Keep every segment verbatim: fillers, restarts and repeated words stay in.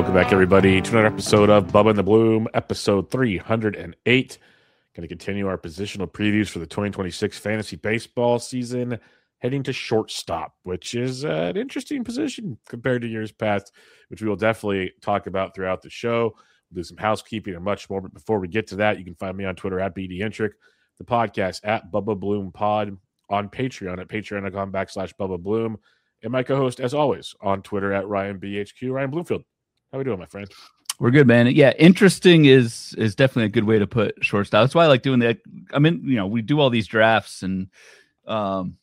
Welcome back, everybody, to another episode of Bubba and the Bloom, episode three hundred eight. Going to continue our positional previews for the twenty twenty-six fantasy baseball season, heading to shortstop, which is uh, an interesting position compared to years past, which we will definitely talk about throughout the show. We'll do some housekeeping and much more. But before we get to that, you can find me on Twitter at B D Intric, the podcast at Bubba Bloom Pod, on Patreon at patreon.com backslash Bubba Bloom, and my co-host, as always, on Twitter at Ryan B H Q, Ryan Bloomfield. How we doing, my friend? We're good, man. Yeah, interesting is is definitely a good way to put shortstop. That's why I like doing that. I mean, you know, we do all these drafts, and um,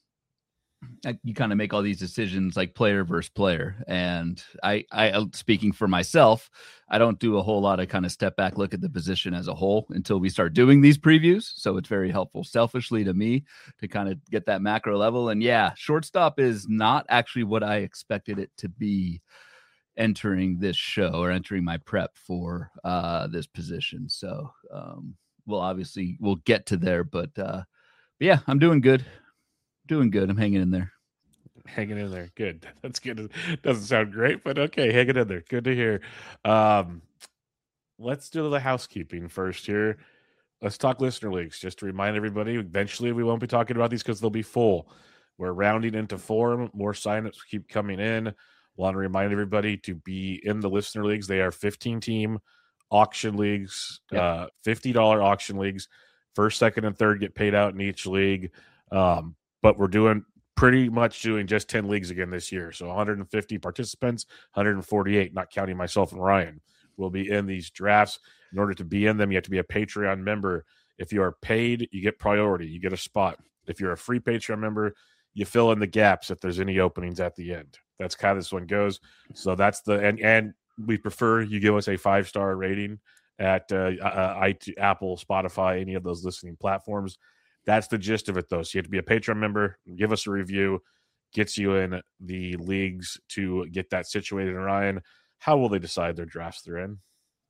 I, you kind of make all these decisions like player versus player. And I, I, speaking for myself, I don't do a whole lot of kind of step back look at the position as a whole until we start doing these previews. So it's very helpful, selfishly to me, to kind of get that macro level. And yeah, shortstop is not actually what I expected it to be entering this show or entering my prep for uh this position. So um we'll obviously we'll get to there, but uh but yeah, I'm doing good doing good I'm hanging in there hanging in there good. That's good. Doesn't sound great, but okay, hanging in there. Good to hear. Um let's do the housekeeping first here. Let's talk listener leagues, just to remind everybody. Eventually we won't be talking about these because they'll be full. We're rounding into four. More signups keep coming in. Want to remind everybody to be in the listener leagues. They are fifteen team auction leagues, yep. uh, fifty dollars auction leagues. First, second, and third get paid out in each league. Um, but we're doing pretty much doing just ten leagues again this year. So one hundred fifty participants, one hundred forty-eight, not counting myself and Ryan, will be in these drafts. In order to be in them, you have to be a Patreon member. If you are paid, you get priority. You get a spot. If you're a free Patreon member, you fill in the gaps if there's any openings at the end. That's how this one goes. So that's the and and we prefer you give us a five star rating at uh, uh, Apple, Spotify, any of those listening platforms. That's the gist of it, though. So you have to be a Patreon member, give us a review, gets you in the leagues to get that situated. And Ryan, how will they decide their drafts they're in?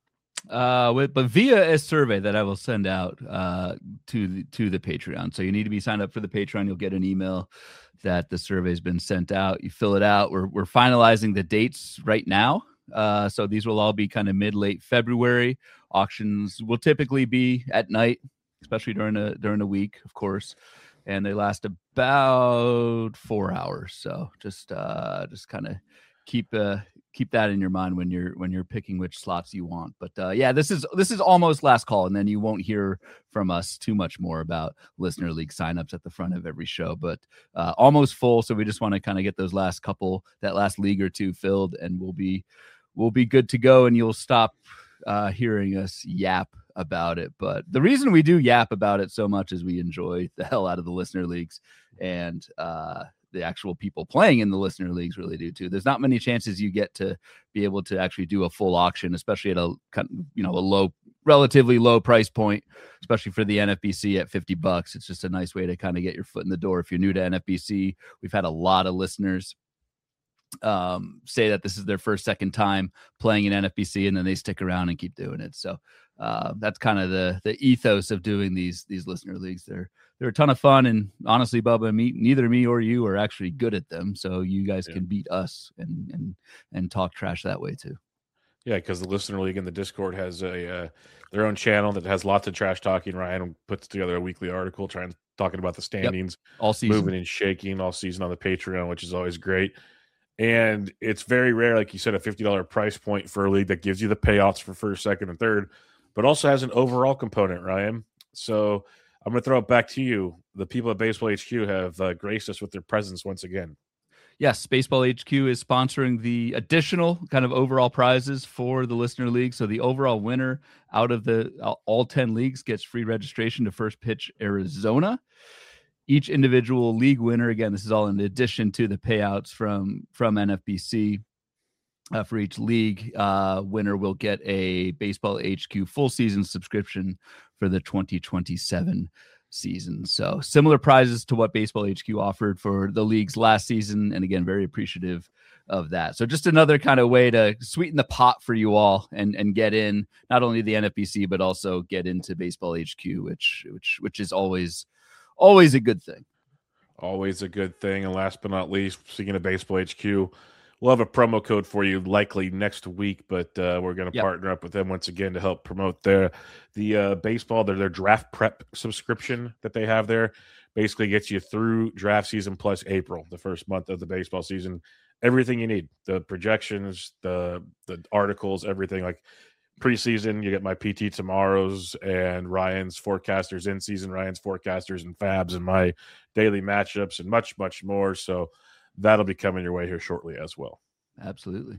Uh, with, but via a survey that I will send out uh, to the, to the Patreon. So you need to be signed up for the Patreon. You'll get an email that the survey has been sent out. You fill it out. We're we're finalizing the dates right now. Uh, so these will all be kind of mid late February. Auctions will typically be at night, especially during a during a week, of course, and they last about four hours. So just uh, just kind of keep uh, keep that in your mind when you're when you're picking which slots you want. But uh, yeah, this is this is almost last call, and then you won't hear from us too much more about listener league signups at the front of every show. But uh, almost full, so we just want to kind of get those last couple, that last league or two filled, and we'll be we'll be good to go. And you'll stop uh, hearing us yap about it. But the reason we do yap about it so much is we enjoy the hell out of the listener leagues, and uh, the actual people playing in the listener leagues really do too. There's not many chances you get to be able to actually do a full auction, especially at a, you know, a low, relatively low price point, especially for the N F B C at fifty bucks. It's just a nice way to kind of get your foot in the door. If you're new to N F B C, we've had a lot of listeners um, say that this is their first, second time playing in N F B C, and then they stick around and keep doing it. So uh, that's kind of the, the ethos of doing these, these listener leagues. They're, They're a ton of fun, and honestly, Bubba, me, neither me or you are actually good at them, so you guys yeah. can beat us and and and talk trash that way too. Yeah, because the listener league in the Discord has a uh, their own channel that has lots of trash talking. Ryan puts together a weekly article trying talking about the standings, yep. all season, moving and shaking all season on the Patreon, which is always great. And it's very rare, like you said, a fifty dollars price point for a league that gives you the payouts for first, second, and third, but also has an overall component, Ryan. So I'm going to throw it back to you. The people at Baseball H Q have uh, graced us with their presence once again. Yes, Baseball H Q is sponsoring the additional kind of overall prizes for the listener league. So the overall winner out of the all ten leagues gets free registration to First Pitch Arizona. Each individual league winner, again, this is all in addition to the payouts from, from N F B C. Uh, for each league, uh, winner will get a Baseball H Q full season subscription for the twenty twenty-seven season. So similar prizes to what Baseball H Q offered for the leagues last season. And again, very appreciative of that. So just another kind of way to sweeten the pot for you all and, and get in not only the N F B C, but also get into Baseball H Q, which, which, which is always, always a good thing. Always a good thing. And last but not least, speaking of Baseball H Q, we'll have a promo code for you likely next week, but uh, we're going to Yep. partner up with them once again to help promote their the uh, baseball, their, their draft prep subscription that they have there. Basically gets you through draft season plus April, the first month of the baseball season. Everything you need, the projections, the the articles, everything. Like preseason, you get my P T tomorrows and Ryan's forecasters in season, Ryan's forecasters and Fabs, and my daily matchups and much, much more. So that'll be coming your way here shortly as well. Absolutely.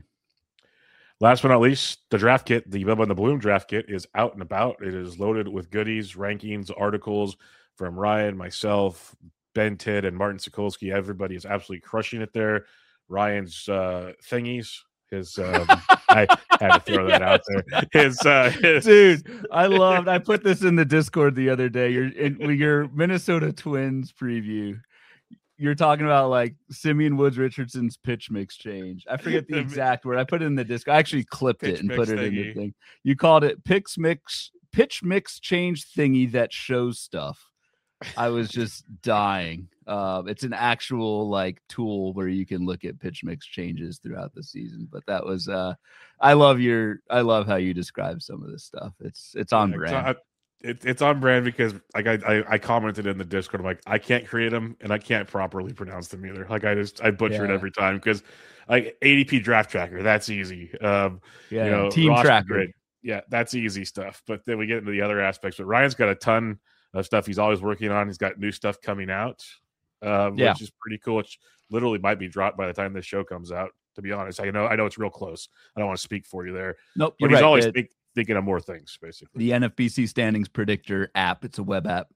Last but not least, the draft kit, the Bubba and the Bloom draft kit is out and about. It is loaded with goodies, rankings, articles from Ryan, myself, Ben Tidd, and Martin Sokolsky. Everybody is absolutely crushing it there. Ryan's uh, thingies, his um, I had to throw that out there. His, uh, his dude, I loved. I put this in the Discord the other day. Your in, your Minnesota Twins preview. You're talking about like Simeon Woods Richardson's pitch mix change. I forget the exact word. I put it in the disc. I actually clipped pitch it and put it thingy. in the thing. You called it pitch mix pitch mix change thingy that shows stuff. I was just dying. Uh, it's an actual like tool where you can look at pitch mix changes throughout the season. But that was uh, I love your I love how you describe some of this stuff. It's it's on yeah, brand. It's, it, it's on brand because like I, I I commented in the Discord. I'm like, I can't create them and I can't properly pronounce them either. Like I just I butcher yeah. it every time because like A D P draft tracker, that's easy. Um, yeah, you know, team tracker, grid, yeah, that's easy stuff. But then we get into the other aspects. But Ryan's got a ton of stuff he's always working on. He's got new stuff coming out, um, yeah. which is pretty cool. Which literally might be dropped by the time this show comes out. To be honest, I know I know it's real close. I don't want to speak for you there. Nope, but he's right. always it, think, thinking of more things. Basically, the N F B C standings predictor app. It's a web app.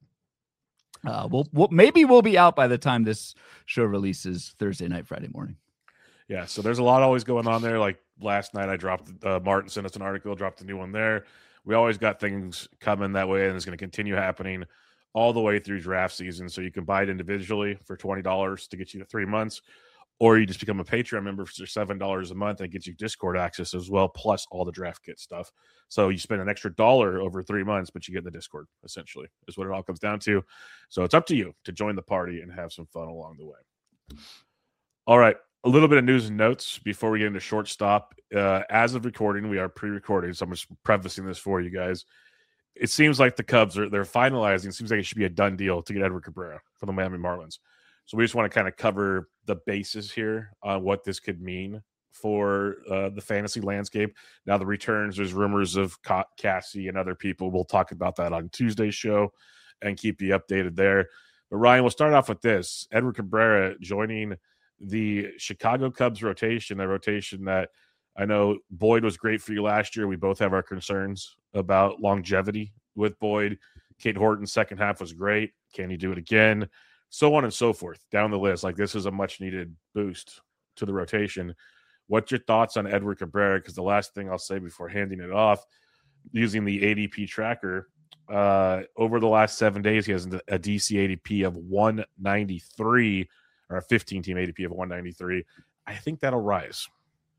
Uh, we'll, we'll maybe we'll be out by the time this show releases Thursday night, Friday morning. Yeah, so there's a lot always going on there. Like last night, I dropped uh, Martin sent us an article, dropped a new one there. We always got things coming that way, and it's going to continue happening all the way through draft season. So you can buy it individually for twenty dollars to get you to three months, or you just become a Patreon member for seven dollars a month and it gets you Discord access as well, plus all the draft kit stuff. So you spend an extra dollar over three months, but you get the Discord, essentially, is what it all comes down to. So it's up to you to join the party and have some fun along the way. All right. A little bit of news and notes before we get into shortstop. Uh, as of recording, we are pre-recording, so I'm just prefacing this for you guys. It seems like the Cubs are they're finalizing. It seems like it should be a done deal to get Edward Cabrera for the Miami Marlins. So we just want to kind of cover the bases here on what this could mean for uh, the fantasy landscape. Now the returns, there's rumors of Cassie and other people. We'll talk about that on Tuesday's show and keep you updated there. But Ryan, we'll start off with this. Edward Cabrera joining the Chicago Cubs rotation, a rotation that I know Boyd was great for you last year. We both have our concerns about longevity with Boyd. Kate Horton's second half was great. Can he do it again? So on and so forth down the list. Like this is a much needed boost to the rotation. What's your thoughts on Edward Cabrera? Because the last thing I'll say before handing it off, using the A D P tracker, uh, over the last seven days, he has a D C A D P of one ninety-three. Or a fifteen-team A D P of one ninety-three. I think that'll rise.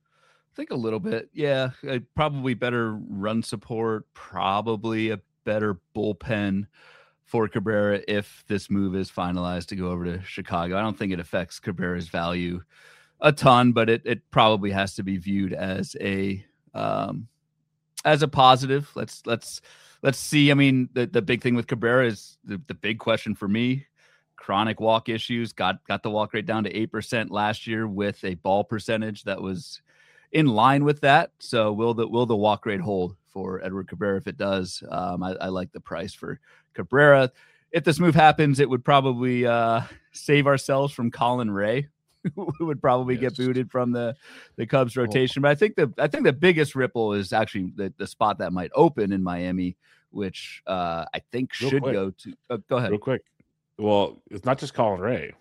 I think a little bit, yeah. Uh, probably better run support, probably a better bullpen for Cabrera if this move is finalized to go over to Chicago. I don't think it affects Cabrera's value a ton, but it it probably has to be viewed as a um, as a positive. Let's let's let's see. I mean, the, the big thing with Cabrera is the, the big question for me. Chronic walk issues, got got the walk rate down to eight percent last year with a ball percentage that was in line with that. So will the will the walk rate hold for Edward Cabrera? If it does, um, I, I like the price for Cabrera. If this move happens, it would probably uh, save ourselves from Colin Ray, who would probably yes. get booted from the, the Cubs rotation. But I think the I think the biggest ripple is actually the, the spot that might open in Miami, which uh, I think Real should quick. go to. Uh, go ahead. Real quick. Well, it's not just Colin Ray.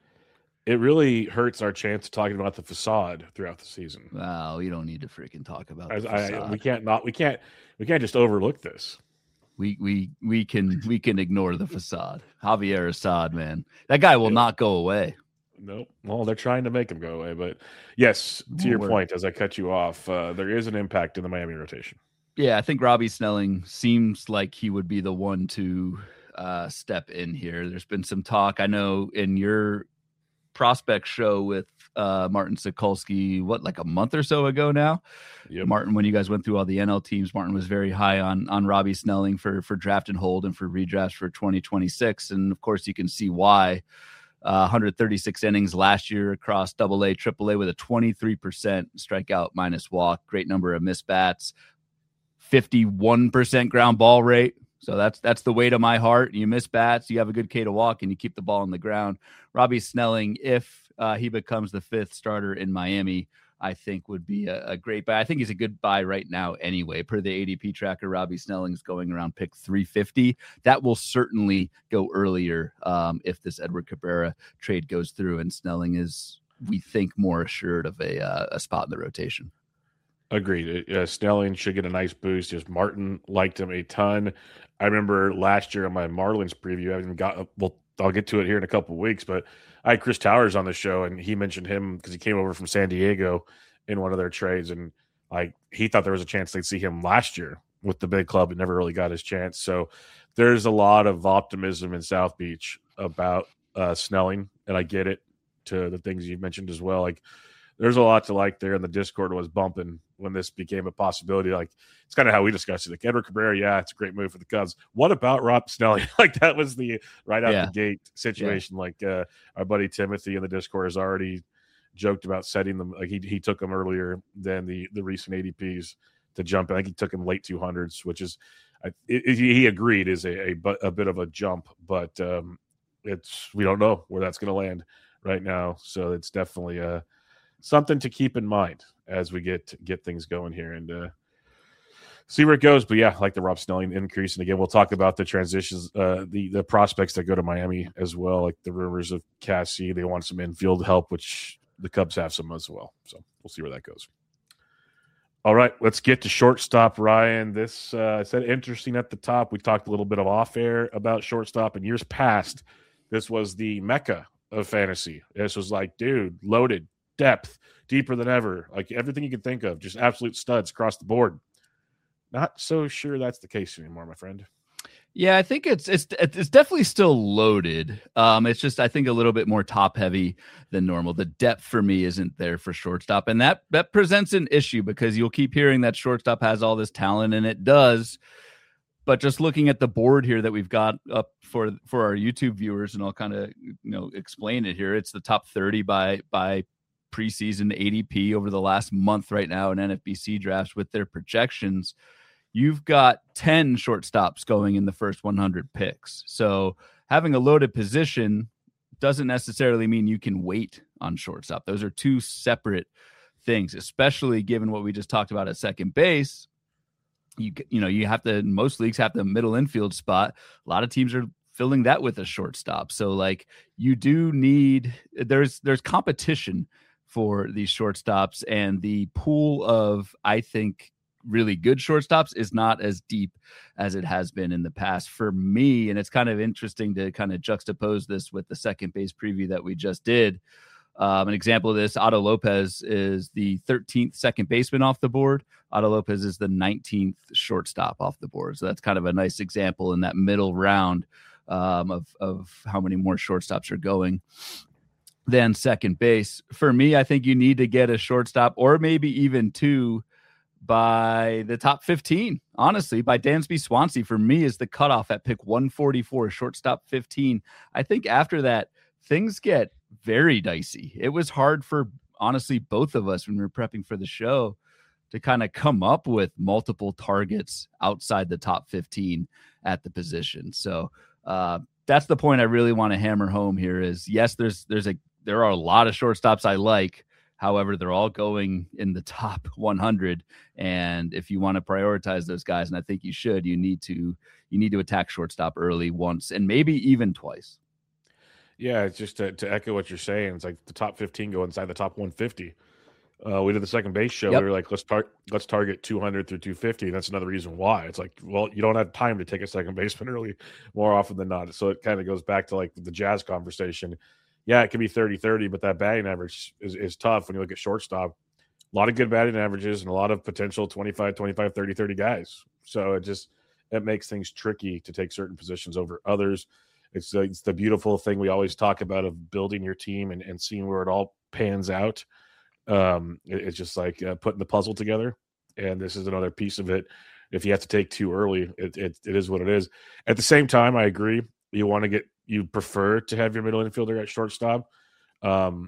It really hurts our chance of talking about the facade throughout the season. Wow, you don't need to freaking talk about As the I, facade. we can't not we can't we can't just overlook this. We we we can we can ignore the facade. Javier Assad, man, that guy will yep. not go away. Nope. Well, they're trying to make him go away, but yes, to oh, your word. point, as I cut you off, uh, there is an impact in the Miami rotation. Yeah, I think Robbie Snelling seems like he would be the one to uh, step in here. There's been some talk. I know in your prospect show with uh, Martin Sokulski, what, like a month or so ago now? Yep. Martin, when you guys went through all the N L teams, Martin was very high on on Robbie Snelling for for draft and hold and for redrafts for twenty twenty-six. And of course, you can see why. Uh, one hundred thirty-six innings last year across double A, triple A with a twenty-three percent strikeout minus walk, great number of missed bats, fifty-one percent ground ball rate. So that's that's the way to my heart. You miss bats, you have a good K to walk, and you keep the ball on the ground. Robbie Snelling, if uh, he becomes the fifth starter in Miami, I think would be a, a great buy. I think he's a good buy right now anyway. Per the A D P tracker, Robbie Snelling is going around pick three fifty. That will certainly go earlier um, if this Edward Cabrera trade goes through, and Snelling is, we think, more assured of a, uh, a spot in the rotation. Agreed. Uh, Snelling should get a nice boost. Just Martin liked him a ton. I remember last year on my Marlins preview, I haven't got, well, I'll get to it here in a couple of weeks, but I had Chris Towers on the show, and he mentioned him because he came over from San Diego in one of their trades, and like he thought there was a chance they'd see him last year with the big club, and never really got his chance. So there's a lot of optimism in South Beach about uh, Snelling, and I get it to the things you mentioned as well. Like there's a lot to like there, and the Discord was bumping when this became a possibility. Like it's kind of how we discussed it. Like Edward Cabrera, yeah, it's a great move for the Cubs. What about Rob Snelling? Like that was the right out Yeah. the gate situation. Yeah. Like uh, our buddy Timothy in the Discord has already joked about setting them. Like he he took them earlier than the the recent A D Ps to jump. I think he took him late two hundreds, which is I, it, he agreed is a, a a bit of a jump, but um, it's we don't know where that's going to land right now. So it's definitely a something to keep in mind as we get get things going here and uh, see where it goes. But yeah, like the Rob Snelling increase. And again, we'll talk about the transitions, uh, the the prospects that go to Miami as well, like the rumors of Cassie. They want some infield help, which the Cubs have some as well. So we'll see where that goes. All right, let's get to shortstop, Ryan. This uh, said interesting at the top. We talked a little bit of off air about shortstop in years past. This was the mecca of fantasy. This was like, dude, loaded, depth, deeper than ever. Like everything you can think of, just absolute studs across the board. Not so sure that's the case anymore, my friend. Yeah, I think it's it's it's definitely still loaded. Um, it's just I think a little bit more top heavy than normal. The depth for me isn't there for shortstop, and that that presents an issue because you'll keep hearing that shortstop has all this talent, and it does. But just looking at the board here that we've got up for for our YouTube viewers, and I'll kind of you know explain it here. It's the top thirty by by preseason A D P over the last month right now in N F B C drafts with their projections. You've got ten shortstops going in the first one hundred picks. So having a loaded position doesn't necessarily mean you can wait on shortstop. Those are two separate things, especially given what we just talked about at second base. You you know, you have to, most leagues have the middle infield spot. A lot of teams are filling that with a shortstop. So like you do need, there's there's competition for these shortstops, and the pool of, I think, really good shortstops is not as deep as it has been in the past for me. And it's kind of interesting to kind of juxtapose this with the second base preview that we just did. Um, an example of this, Otto Lopez is the thirteenth second baseman off the board. Otto Lopez is the nineteenth shortstop off the board. So that's kind of a nice example in that middle round um, of, of how many more shortstops are going than second base. For me, I think you need to get a shortstop or maybe even two by the top fifteen. Honestly, by Dansby Swansea for me is the cutoff at pick one forty-four, shortstop fifteen. I think after that, things get very dicey. It was hard for, honestly, both of us when we were prepping for the show to kind of come up with multiple targets outside the top fifteen at the position. So uh, that's the point I really want to hammer home here is, yes, there's there's a there are a lot of shortstops I like. However, they're all going in the top one hundred. And if you want to prioritize those guys, and I think you should, you need to you need to attack shortstop early once and maybe even twice. Yeah, it's just to, to echo what you're saying. It's like the top fifteen go inside the top one fifty. Uh, we did the second base show. Yep. We were like, let's tar- let's target two hundred through two fifty. And that's another reason why. It's like, well, you don't have time to take a second baseman early more often than not. So it kind of goes back to like the Jazz conversation. Yeah, it can be thirty thirty, but that batting average is, is tough when you look at shortstop. A lot of good batting averages and a lot of potential twenty-five, twenty-five, thirty, thirty guys. So it just it makes things tricky to take certain positions over others. It's the, it's the beautiful thing we always talk about of building your team and, and seeing where it all pans out. Um, it, it's just like uh, putting the puzzle together, and this is another piece of it. If you have to take too early, it, it it is what it is. At the same time, I agree. You want to get you prefer to have your middle infielder at shortstop. Um,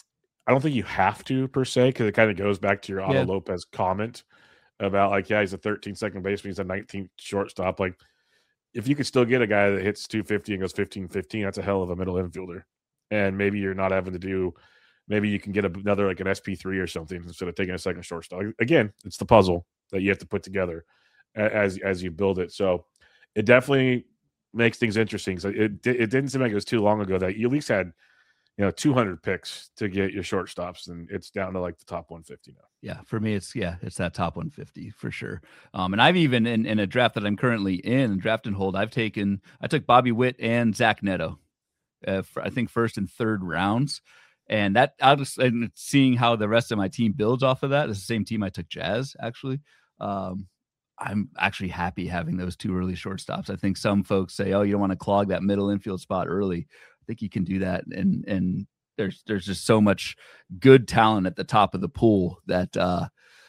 I don't think you have to per se, because it kind of goes back to your Otto Yeah. Lopez comment about like, yeah, he's a thirteen second baseman, he's a nineteenth shortstop. Like, if you could still get a guy that hits two fifty and goes fifteen fifteen, that's a hell of a middle infielder. And maybe you're not having to do, maybe you can get another like an S P three or something instead of taking a second shortstop. Again, it's the puzzle that you have to put together as as you build it. So it definitely makes things interesting. So it it didn't seem like it was too long ago that you at least had, you know, two hundred picks to get your shortstops, and it's down to like the top one fifty now. Yeah, for me, it's yeah, it's that top one fifty for sure. Um, and I've even in, in a draft that I'm currently in, draft and hold, I've taken, I took Bobby Witt and Zach Neto, uh, for, I think first and third rounds, and that I'll just and seeing how the rest of my team builds off of that. It's the same team I took Jazz actually. Um, I'm actually happy having those two early shortstops. I think some folks say, "Oh, you don't want to clog that middle infield spot early." I think you can do that, and and there's there's just so much good talent at the top of the pool that uh,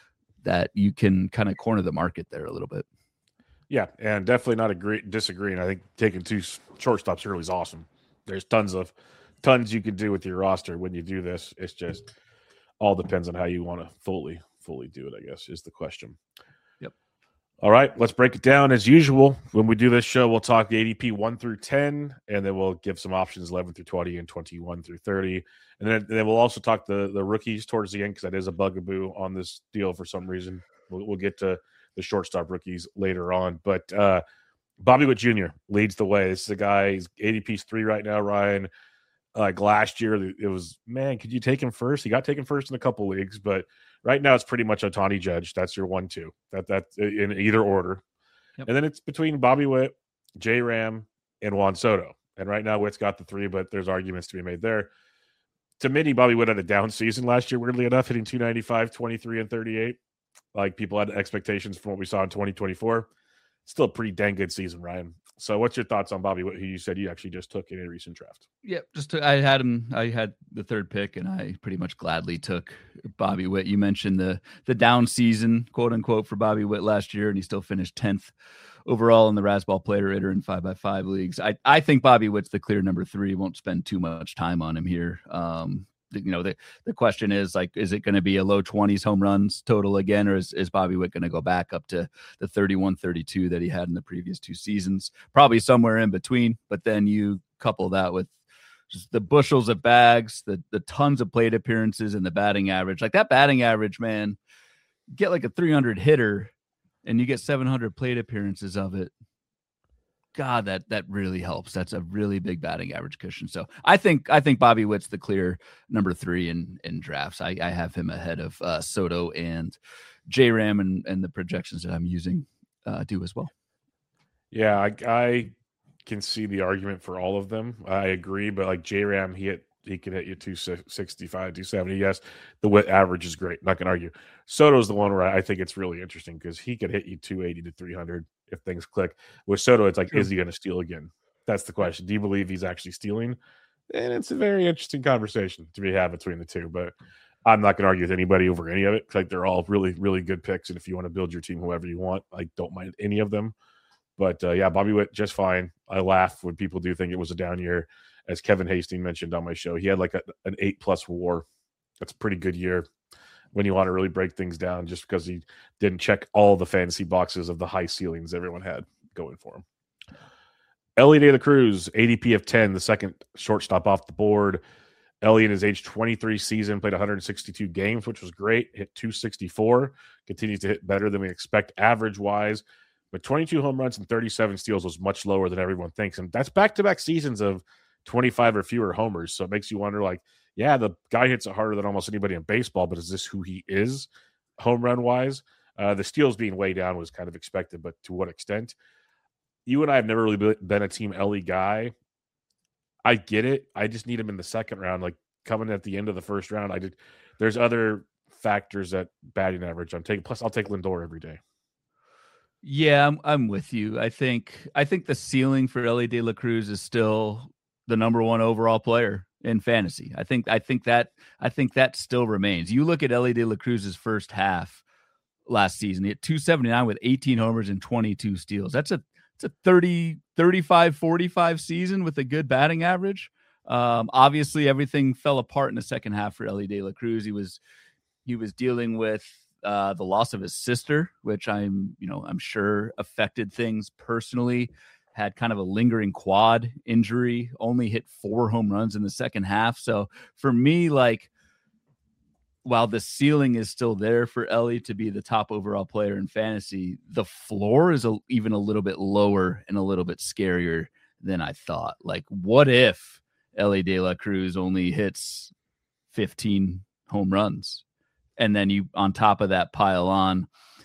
that you can kind of corner the market there a little bit. Yeah, and definitely not agree disagreeing. I think taking two shortstops early is awesome. There's tons of tons you can do with your roster when you do this. It's just all depends on how you want to fully fully do it, I guess, is the question. Yep. All right, let's break it down as usual. When we do this show, we'll talk the A D P one through ten, and then we'll give some options eleven through twenty and twenty-one through thirty. And then, and then we'll also talk the, the rookies towards the end, because that is a bugaboo on this deal for some reason. We'll, we'll get to the shortstop rookies later on. But uh, Bobby Witt Junior leads the way. This is a guy, he's A D P's three right now, Ryan. Like last year, it was, man, could you take him first? He got taken first in a couple leagues, but right now it's pretty much Ohtani Judge. That's your one, two. That that's in either order. Yep. And then it's between Bobby Witt, J Ram, and Juan Soto. And right now Witt's got the three, but there's arguments to be made there. To many, Bobby Witt had a down season last year, weirdly enough, hitting two ninety-five, twenty-three, and thirty-eight. Like, people had expectations from what we saw in twenty twenty-four. Still a pretty dang good season, Ryan. So what's your thoughts on Bobby Witt, who you said you actually just took in a recent draft? Yeah, just to, I had him. I had the third pick, and I pretty much gladly took Bobby Witt. You mentioned the the down season, quote unquote, for Bobby Witt last year, and he still finished tenth overall in the Razzball Player Rater in five by five leagues. I I think Bobby Witt's the clear number three. Won't spend too much time on him here. Um, you know, the, the question is, like, is it going to be a low twenties home runs total again, or is, is Bobby Witt going to go back up to the thirty-one, thirty-two that he had in the previous two seasons? Probably somewhere in between, but then you couple that with just the bushels of bags, the the tons of plate appearances, and the batting average. Like, that batting average, man, get like a three hundred hitter and you get seven hundred plate appearances of it. God, that that really helps. That's a really big batting average cushion. So I think I think Bobby Witt's the clear number three in in drafts. I, I have him ahead of uh, Soto and J Ram, and and the projections that I'm using uh, do as well. Yeah, I, I can see the argument for all of them. I agree, but like J Ram, he hit he can hit you two sixty-five, two seventy. Yes, the Witt average is great. Not gonna argue. Soto's the one where I think it's really interesting, because he could hit you two eighty to three hundred if things click. With Soto, it's like, is he going to steal again? That's the question. Do you believe he's actually stealing? And it's a very interesting conversation to be had between the two. But I'm not going to argue with anybody over any of it. Like, they're all really, really good picks. And if you want to build your team however you want, I don't mind any of them. But uh, yeah, Bobby Witt, just fine. I laugh when people do think it was a down year. As Kevin Hastings mentioned on my show, he had like a, an eight plus war. That's a pretty good year when you want to really break things down, just because he didn't check all the fantasy boxes of the high ceilings everyone had going for him. Elly De La Cruz, A D P of ten, the second shortstop off the board. Elly, in his age twenty-three season, played one hundred sixty-two games, which was great. Hit two sixty-four. Continues to hit better than we expect average-wise. But twenty-two home runs and thirty-seven steals was much lower than everyone thinks. And that's back-to-back seasons of twenty-five or fewer homers. So it makes you wonder, like, yeah, the guy hits it harder than almost anybody in baseball, but is this who he is home run wise? Uh, the steals being way down was kind of expected, but to what extent? You and I have never really been a Team Elly guy. I get it. I just need him in the second round, like coming at the end of the first round. I did. There's other factors that batting average I'm taking. Plus, I'll take Lindor every day. Yeah, I'm I'm with you. I think I think the ceiling for Elly De La Cruz is still the number one overall player in fantasy. I think I think that I think that still remains. You look at Elly De La Cruz's first half last season, he hit two seventy-nine with eighteen homers and twenty-two steals. That's a it's a thirty, thirty-five, forty-five season with a good batting average. Um, obviously everything fell apart in the second half for Elly De La Cruz. He was he was dealing with uh, the loss of his sister, which I'm, you know, I'm sure affected things personally. Had kind of a lingering quad injury, only hit four home runs in the second half. So for me, like, while the ceiling is still there for Elly to be the top overall player in fantasy, the floor is a, even a little bit lower and a little bit scarier than I thought. Like, what if Elly De La Cruz only hits fifteen home runs? And then you, on top of that, pile on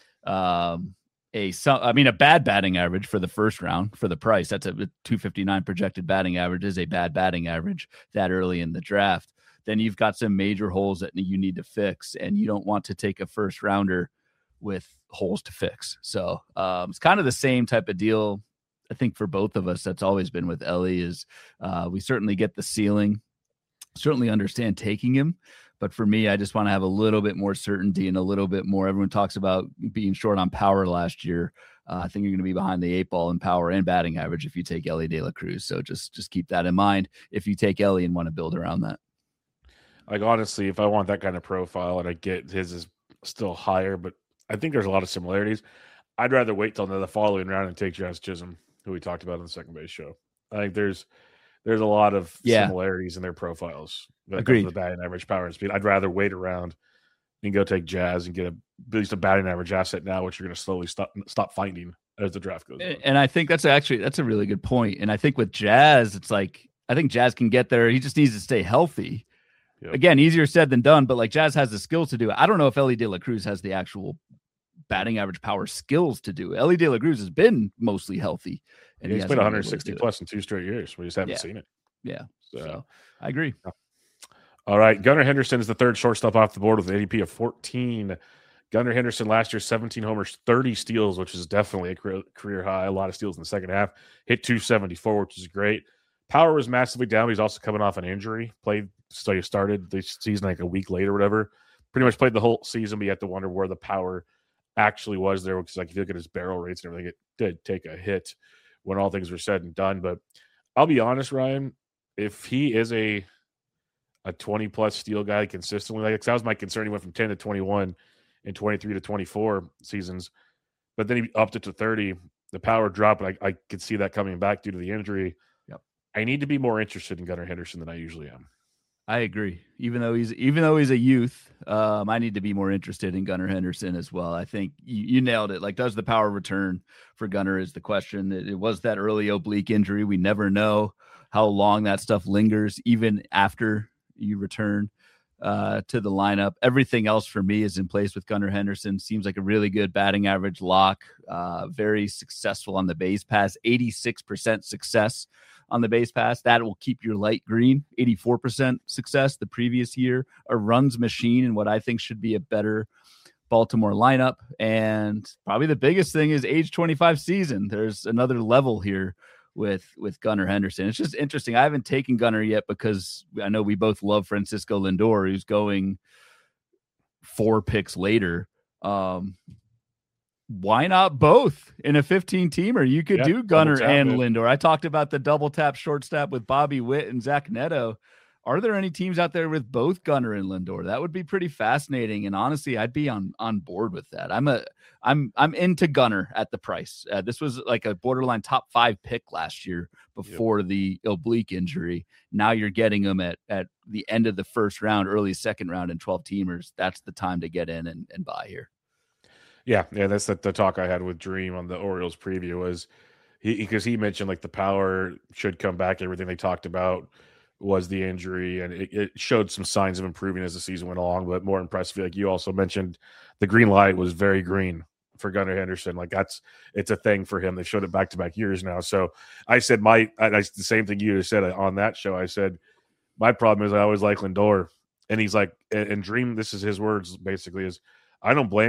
um, a, I mean, a bad batting average for the first round for the price. That's a two fifty-nine projected batting average is a bad batting average that early in the draft. Then you've got some major holes that you need to fix, and you don't want to take a first rounder with holes to fix. So um, it's kind of the same type of deal. I think for both of us, that's always been with Elly is uh, we certainly get the ceiling, certainly understand taking him. But for me, I just want to have a little bit more certainty and a little bit more. Everyone talks about being short on power last year. Uh, I think you're going to be behind the eight ball in power and batting average if you take Elly De La Cruz. So just, just keep that in mind if you take Elly and want to build around that. Like, honestly, if I want that kind of profile, and I get his is still higher, but I think there's a lot of similarities, I'd rather wait till the following round and take Jazz Chisholm, who we talked about on the second base show. I think there's there's a lot of yeah. similarities in their profiles. Agreed. The batting average, power, and speed. I'd rather wait around and go take Jazz and get a, at least a batting average asset now, which you're going to slowly stop stop finding as the draft goes on. And I think that's actually that's a really good point. And I think with Jazz, it's like I think Jazz can get there. He just needs to stay healthy. Yep. Again, easier said than done, but like Jazz has the skills to do it. I don't know if Elly De La Cruz has the actual batting average power skills to do it. Elly De La Cruz has been mostly healthy. And yeah, he's been one hundred sixty plus in two straight years. We just haven't yeah. seen it. Yeah. So, so I agree. All right. Gunnar Henderson is the third shortstop off the board with an A D P of fourteen. Gunnar Henderson last year, seventeen homers, thirty steals, which is definitely a career high. A lot of steals in the second half. Hit two seventy-four, which is great. Power was massively down. He's also coming off an injury. Played, so he started the season like a week later or whatever. Pretty much played the whole season, but you have to wonder where the power actually was there. Because like if you look at his barrel rates and everything, it did take a hit when all things were said and done. But I'll be honest, Ryan, if he is a a twenty plus steal guy consistently, like that was my concern. He went from ten to twenty-one and twenty-three to twenty-four seasons, but then he upped it to thirty. The power dropped, and I, I could see that coming back due to the injury. Yep. I need to be more interested in Gunnar Henderson than I usually am. I agree. Even though he's even though he's a youth, um, I need to be more interested in Gunnar Henderson as well. I think you, you nailed it. Like, does the power return for Gunnar is the question. It, it was that early oblique injury. We never know how long that stuff lingers, even after you return uh, to the lineup. Everything else for me is in place with Gunnar Henderson. Seems like a really good batting average lock. Uh, very successful on the base pass. eighty-six percent success on the base pass. That will keep your light green. eighty-four percent success the previous year. A runs machine in what I think should be a better Baltimore lineup. And probably the biggest thing is age twenty-five season. There's another level here with with Gunnar Henderson. It's just interesting. I haven't taken Gunnar yet because I know we both love Francisco Lindor, who's going four picks later. Um, why not both in a fifteen teamer? You could yeah, do Gunnar and it. Lindor. I talked about the double tap shortstop with Bobby Witt and Zach Neto. Are there any teams out there with both Gunnar and Lindor? That would be pretty fascinating. And honestly, I'd be on, on board with that. I'm a, I'm, I'm into Gunnar at the price. Uh, this was like a borderline top five pick last year before yep. the oblique injury. Now you're getting him at, at the end of the first round, early second round in twelve teamers. That's the time to get in and, and buy here. Yeah. Yeah. That's the, the talk I had with Dream on the Orioles preview was he, because he mentioned like the power should come back. Everything they talked about was the injury, and it, it showed some signs of improving as the season went along, but more impressive. Like you also mentioned, the green light was very green for Gunnar Henderson. Like that's, it's a thing for him. They showed it back to back years now. So I said, my, I, I, the same thing you said on that show. I said, my problem is I always like Lindor, and he's like, and, and Dream, this is his words basically is, I don't blame you.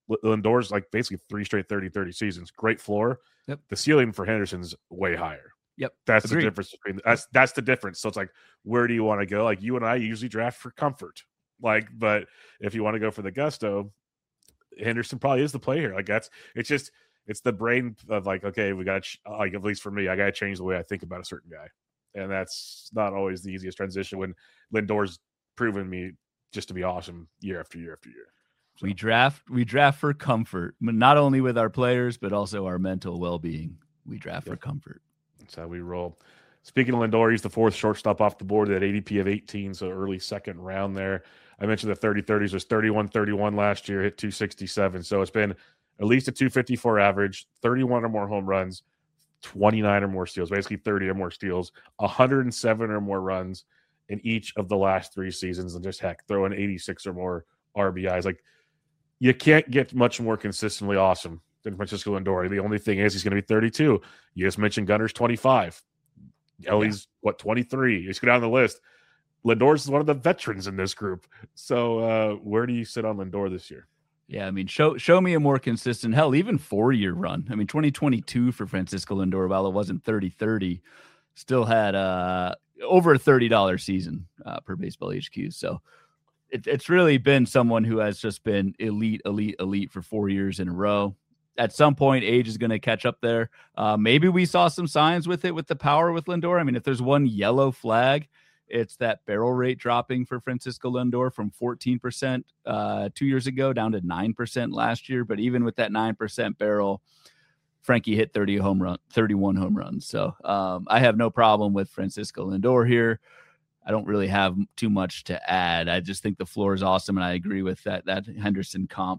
Lindor's like basically three straight thirty thirty seasons. Great floor. Yep. The ceiling for Henderson's way higher. Yep. That's Agreed. the difference between that's that's the difference. So it's like, where do you want to go? Like you and I usually draft for comfort. Like, but if you want to go for the gusto, Henderson probably is the play here. Like that's it's just it's the brain of like, okay, we got to like at least for me, I got to change the way I think about a certain guy, and that's not always the easiest transition when Lindor's proven me just to be awesome year after year after year. So. We draft we draft for comfort, not only with our players but also our mental well-being. We draft yep. for comfort. That's how we roll. Speaking of Lindor, he's the fourth shortstop off the board at A D P of eighteen, so early second round there. I mentioned the thirty thirties was thirty-one thirty-one last year, hit two sixty-seven. So it's been at least a two fifty-four average, thirty-one or more home runs, twenty-nine or more steals, basically thirty or more steals, one hundred seven or more runs in each of the last three seasons, and just heck, throw in eighty-six or more R B Is. Like, you can't get much more consistently awesome than Francisco Lindor. The only thing is he's going to be thirty-two. You just mentioned Gunner's twenty-five. Ellie's, yeah. what, twenty-three? You just go down the list. Lindor's is one of the veterans in this group. So uh, where do you sit on Lindor this year? Yeah, I mean, show show me a more consistent, hell, even four-year run. I mean, twenty twenty-two for Francisco Lindor, while it wasn't thirty thirty, still had uh, over a thirty dollars season uh, per Baseball H Q. So it, it's really been someone who has just been elite, elite, elite for four years in a row. At some point, age is going to catch up there. Uh, maybe we saw some signs with it with the power with Lindor. I mean, if there's one yellow flag, it's that barrel rate dropping for Francisco Lindor from fourteen percent uh, two years ago down to nine percent last year. But even with that nine percent barrel, Frankie hit thirty home run, thirty-one home runs. So um, I have no problem with Francisco Lindor here. I don't really have too much to add. I just think the floor is awesome, and I agree with that that Henderson comp.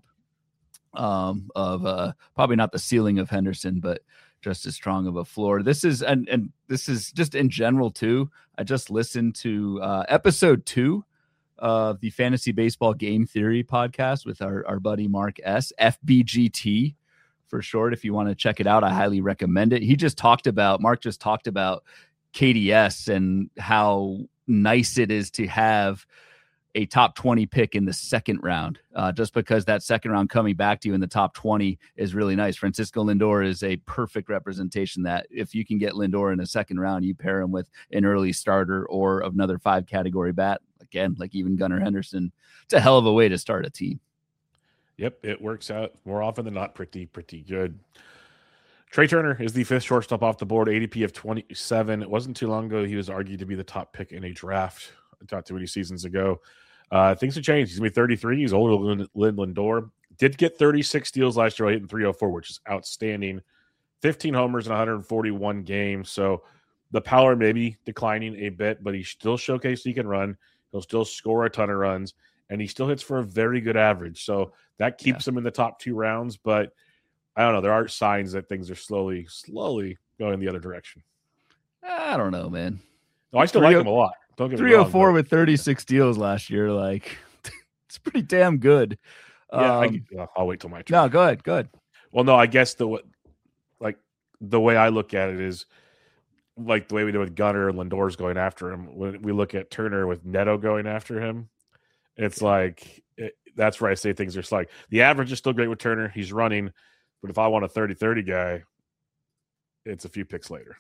Um, of uh, probably not the ceiling of Henderson, but just as strong of a floor. This is and and this is just in general too. I just listened to uh, episode two of the Fantasy Baseball Game Theory podcast with our our buddy Mark S. F B G T for short. If you want to check it out, I highly recommend it. He just talked about Mark just talked about K D S and how nice it is to have a top twenty pick in the second round, uh, just because that second round coming back to you in the top twenty is really nice. Francisco Lindor is a perfect representation that if you can get Lindor in the second round, you pair him with an early starter or another five category bat. Again, like even Gunnar Henderson, it's a hell of a way to start a team. Yep. It works out more often than not pretty, pretty good. Trey Turner is the fifth shortstop off the board, A D P of twenty-seven. It wasn't too long ago he was argued to be the top pick in a draft not too many seasons ago. Uh, things have changed. He's going to be thirty-three. He's older than Lynn Lindor. Did get thirty-six steals last year, hitting three oh four, which is outstanding. fifteen homers in one hundred forty-one games. So the power may be declining a bit, but he still showcased he can run. He'll still score a ton of runs, and he still hits for a very good average. So that keeps yeah. him in the top two rounds. But I don't know. There are signs that things are slowly, slowly going the other direction. I don't know, man. No, I still like him a lot. Don't get me wrong. three oh four with thirty-six steals last year. Like, it's pretty damn good. Yeah, um, I, I'll wait till my turn. No, go ahead. Go ahead. Well, no, I guess the like the way I look at it is like the way we did with Gunnar and Lindor's going after him. When we look at Turner with Neto going after him, it's like it, that's where I say things are like the average is still great with Turner. He's running, but if I want a thirty thirty guy, it's a few picks later.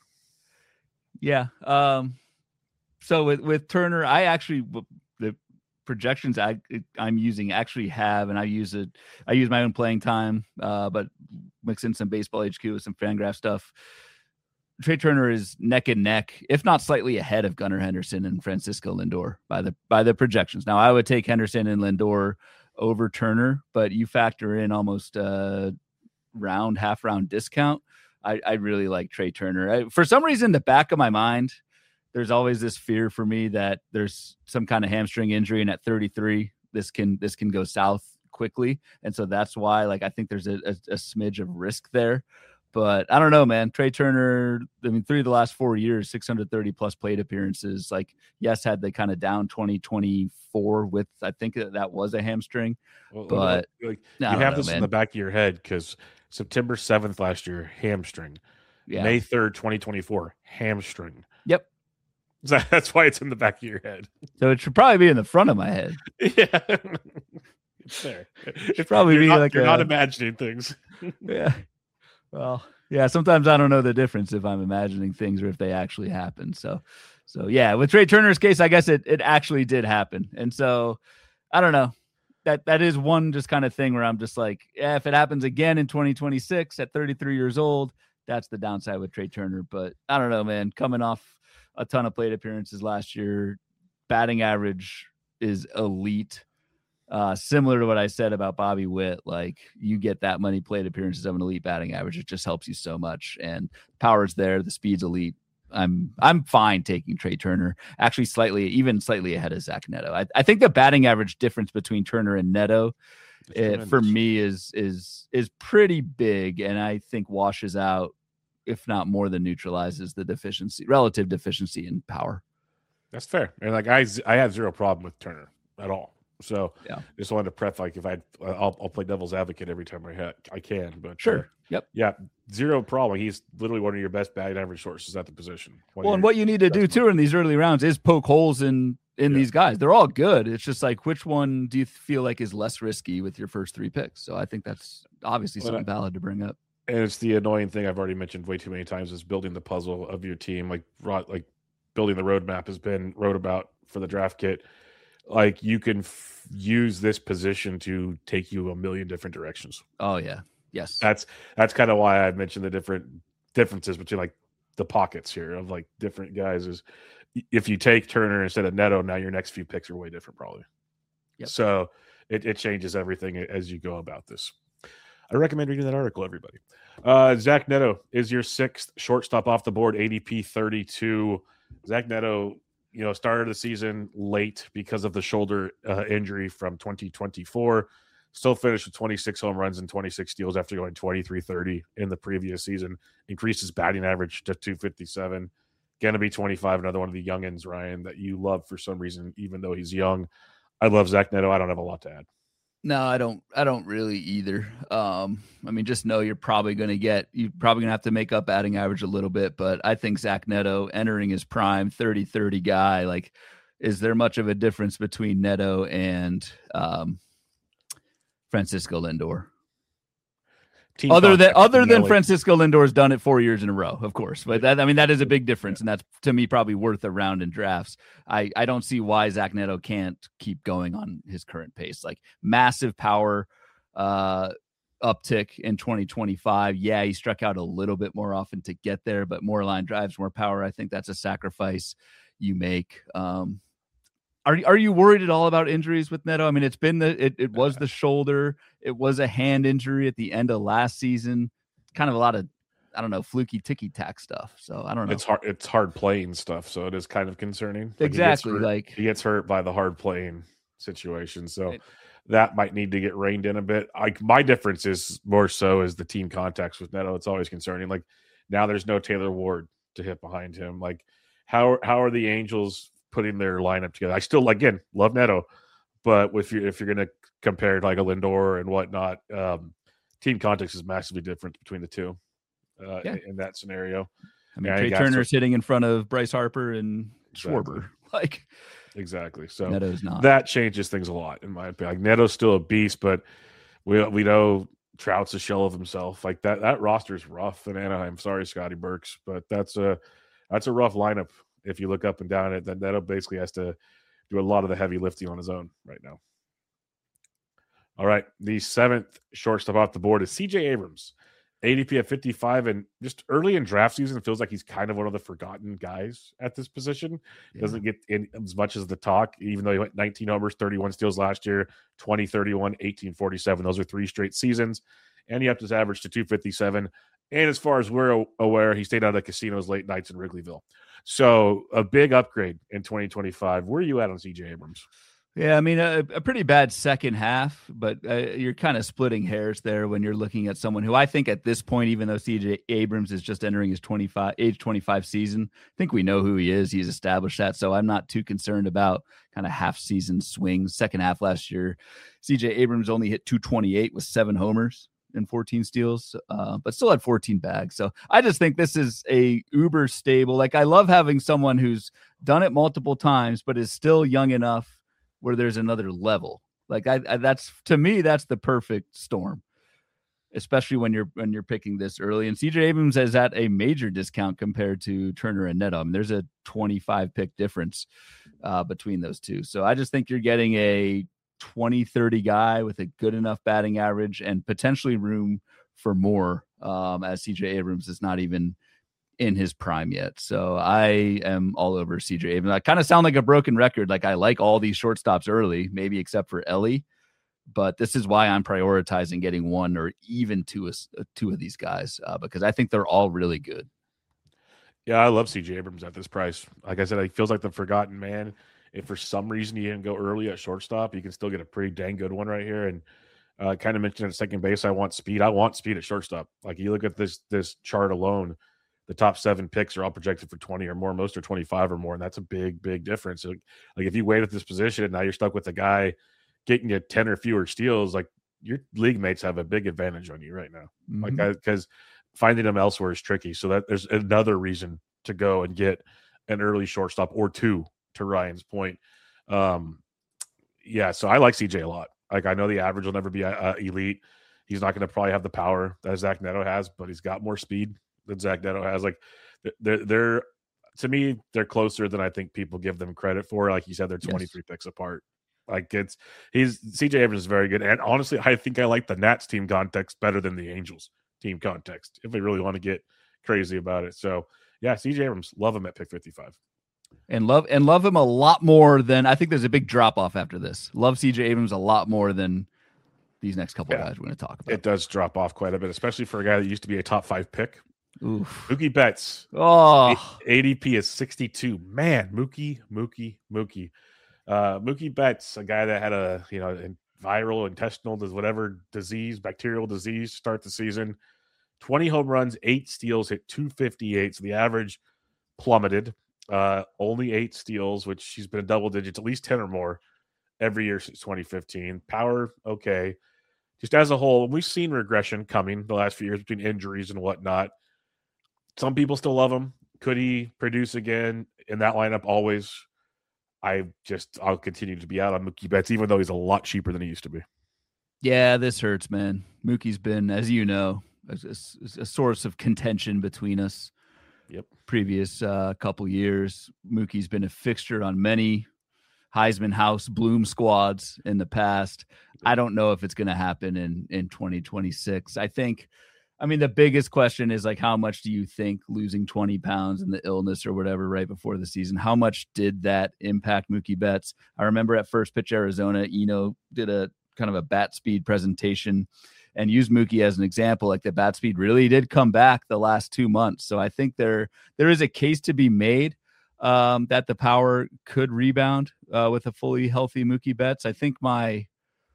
Yeah. Um. So with, with Turner, I actually the projections I I'm using actually have, and I use it. I use my own playing time, uh, but mix in some Baseball H Q with some Fangraph stuff. Trey Turner is neck and neck, if not slightly ahead of Gunnar Henderson and Francisco Lindor by the by the projections. Now I would take Henderson and Lindor over Turner, but you factor in almost a round, half round discount. I, I really like Trey Turner. I, for some reason, the back of my mind, there's always this fear for me that there's some kind of hamstring injury, and at thirty-three, this can this can go south quickly, and so that's why, like, I think there's a, a, a smidge of risk there. But I don't know, man. Trey Turner, I mean, three of the last four years, six hundred thirty plus plate appearances. Like, yes, had the kind of down twenty twenty-four with, I think that, that was a hamstring. Well, but like, you have know, this man. in the back of your head because September seventh last year, hamstring. Yeah. May third, twenty twenty-four, hamstring. Yep. So that's why it's in the back of your head. So it should probably be in the front of my head. Yeah. It's there. It's probably you're be not, like you're a, not imagining things. yeah. Well, yeah. Sometimes I don't know the difference if I'm imagining things or if they actually happen. So, so yeah. With Trey Turner's case, I guess it it actually did happen, and so I don't know. That that is one just kind of thing where I'm just like, yeah, if it happens again in twenty twenty-six at thirty-three years old, that's the downside with Trey Turner. But I don't know, man. Coming off a ton of plate appearances last year, batting average is elite. Uh, similar to what I said about Bobby Witt, like you get that many plate appearances of an elite batting average, it just helps you so much. And power's there, the speed's elite. I'm I'm fine taking Trey Turner, actually slightly, even slightly ahead of Zach Neto. I, I think the batting average difference between Turner and Neto, it, for me, is is is pretty big, and I think washes out, if not more than neutralizes the deficiency, relative deficiency in power. That's fair, and like I I have zero problem with Turner at all. So yeah, just wanted to prep like if I I'll, I'll play devil's advocate every time I ha- I can, but sure, uh, yep, yeah, zero problem. He's literally one of your best batting average sources at the position. Well, and what you need to do too in these early rounds is poke holes in in yeah. these guys. They're all good. It's just like which one do you feel like is less risky with your first three picks? So I think that's obviously well, something valid to bring up. And it's the annoying thing I've already mentioned way too many times is building the puzzle of your team. Like like building the roadmap has been wrote about for the draft kit. Like you can f- use this position to take you a million different directions. Oh yeah. Yes. That's, that's kind of why I mentioned the different differences between like the pockets here of like different guys is if you take Turner instead of Neto, now your next few picks are way different probably. Yep. So it, it changes everything as you go about this. I recommend reading that article, everybody. Uh, Zach Neto is your sixth shortstop off the board, A D P thirty-two. Zach Neto, you know, started the season late because of the shoulder uh, injury from twenty twenty-four. Still finished with twenty-six home runs and twenty-six steals after going twenty-three thirty in the previous season. Increased his batting average to two fifty-seven. Going to be twenty-five, another one of the youngins, Ryan, that you love for some reason, even though he's young. I love Zach Neto. I don't have a lot to add. No, I don't. I don't really either. Um, I mean, just know you're probably going to get. You're probably going to have to make up batting average a little bit. But I think Zach Neto entering his prime, thirty thirty guy. Like, is there much of a difference between Neto and um, Francisco Lindor? Team other than other than Francisco Lindor's done it four years in a row, of course. But that, I mean, that is a big difference, yeah. And that's to me probably worth a round in drafts. I, I don't see why Zach Neto can't keep going on his current pace. Like massive power uh, uptick in twenty twenty-five. Yeah, he struck out a little bit more often to get there, but more line drives, more power. I think that's a sacrifice you make. Um, Are are you worried at all about injuries with Neto? I mean, it's been the it, it was the shoulder, it was a hand injury at the end of last season. Kind of a lot of I don't know fluky ticky tack stuff. So I don't know. It's hard. It's hard playing stuff, so it is kind of concerning. Like exactly, he hurt, like he gets hurt by the hard playing situation, so right. That might need to get reined in a bit. Like my difference is more so is the team contacts with Neto. It's always concerning. Like now, there's no Taylor Ward to hit behind him. Like how how are the Angels putting their lineup together? I still again love Neto, but if you if you're going to compare like a Lindor and whatnot, um, team context is massively different between the two uh, yeah. in, in that scenario. I mean, Trey Turner's so, hitting in front of Bryce Harper and exactly. Schwarber, like exactly. So Neto's not. That changes things a lot in my opinion. Like Neto's still a beast, but we we know Trout's a shell of himself. Like that that roster's rough in Anaheim. Sorry, Scotty Burks, but that's a that's a rough lineup. If you look up and down it, then Neto basically has to do a lot of the heavy lifting on his own right now. All right. The seventh shortstop off the board is C J Abrams, A D P at fifty-five. And just early in draft season, it feels like he's kind of one of the forgotten guys at this position. Yeah. Doesn't get in as much as the talk, even though he went nineteen homers, thirty-one steals last year, twenty, thirty-one, eighteen, forty-seven. Those are three straight seasons. And he upped his average to two fifty-seven. And as far as we're aware, he stayed out of casinos late nights in Wrigleyville. So a big upgrade in twenty twenty-five. Where are you at on C J Abrams? Yeah, I mean, a, a pretty bad second half, but uh, you're kind of splitting hairs there when you're looking at someone who I think at this point, even though C J Abrams is just entering his twenty-five age twenty-five season, I think we know who he is. He's established that. So I'm not too concerned about kind of half season swings. Second half last year, C J Abrams only hit two twenty-eight with seven homers and fourteen steals, uh, but still had fourteen bags. So I just think this is a uber stable. Like I love having someone who's done it multiple times, but is still young enough where there's another level. Like I, I that's to me, that's the perfect storm, especially when you're when you're picking this early. And C J Abrams is at a major discount compared to Turner and Neto. I mean, there's a twenty-five pick difference uh, between those two. So I just think you're getting a twenty thirty guy with a good enough batting average and potentially room for more, um, as C J Abrams is not even in his prime yet. So I am all over C J Abrams. I kind of sound like a broken record. Like I like all these shortstops early, maybe except for Ellie, but this is why I'm prioritizing getting one or even two, two of these guys, uh, because I think they're all really good. Yeah, I love C J Abrams at this price. Like I said, he feels like the forgotten man. If for some reason you didn't go early at shortstop, you can still get a pretty dang good one right here. And uh, kind of mentioned at second base, I want speed. I want speed at shortstop. Like you look at this this chart alone, the top seven picks are all projected for twenty or more. Most are twenty-five or more, and that's a big, big difference. So, like if you wait at this position and now you're stuck with a guy getting you ten or fewer steals, like your league mates have a big advantage on you right now. Mm-hmm. Like because finding them elsewhere is tricky. So that there's another reason to go and get an early shortstop or two. To Ryan's point, um, yeah. So I like C J a lot. Like I know the average will never be uh, elite. He's not going to probably have the power that Zach Neto has, but he's got more speed than Zach Neto has. Like they're they're to me they're closer than I think people give them credit for. Like you said, they're twenty-three yes. picks apart. Like it's he's C J Abrams is very good, and honestly, I think I like the Nats team context better than the Angels team context if we really want to get crazy about it. So yeah, C J Abrams, love him at pick fifty-five. And love and love him a lot more than I think there's a big drop off after this. Love C J Abrams a lot more than these next couple yeah, guys we're going to talk about. It does drop off quite a bit, especially for a guy that used to be a top five pick. Oof. Mookie Betts. Oh, A D P is sixty-two. Man, Mookie, Mookie, Mookie. Uh, Mookie Betts, a guy that had a you know viral intestinal whatever disease, bacterial disease, to start the season. twenty home runs, eight steals, hit two fifty-eight. So the average plummeted. Uh, only eight steals, which she's been in double digits, at least ten or more every year since twenty fifteen. Power, okay. Just as a whole, we've seen regression coming the last few years between injuries and whatnot. Some people still love him. Could he produce again in that lineup? Always. I just, I'll continue to be out on Mookie Betts, even though he's a lot cheaper than he used to be. Yeah, this hurts, man. Mookie's been, as you know, a, a, a source of contention between us. Yep. Previous uh, couple years, Mookie's been a fixture on many Heisman House Bloom squads in the past. I don't know if it's going to happen in in twenty twenty-six. I think, I mean, the biggest question is like, how much do you think losing twenty pounds and the illness or whatever right before the season, how much did that impact Mookie Betts? I remember at First Pitch Arizona, Eno did a kind of a bat speed presentation and use Mookie as an example. Like the bat speed really did come back the last two months. So I think there, there is a case to be made um, that the power could rebound uh, with a fully healthy Mookie Betts. I think my,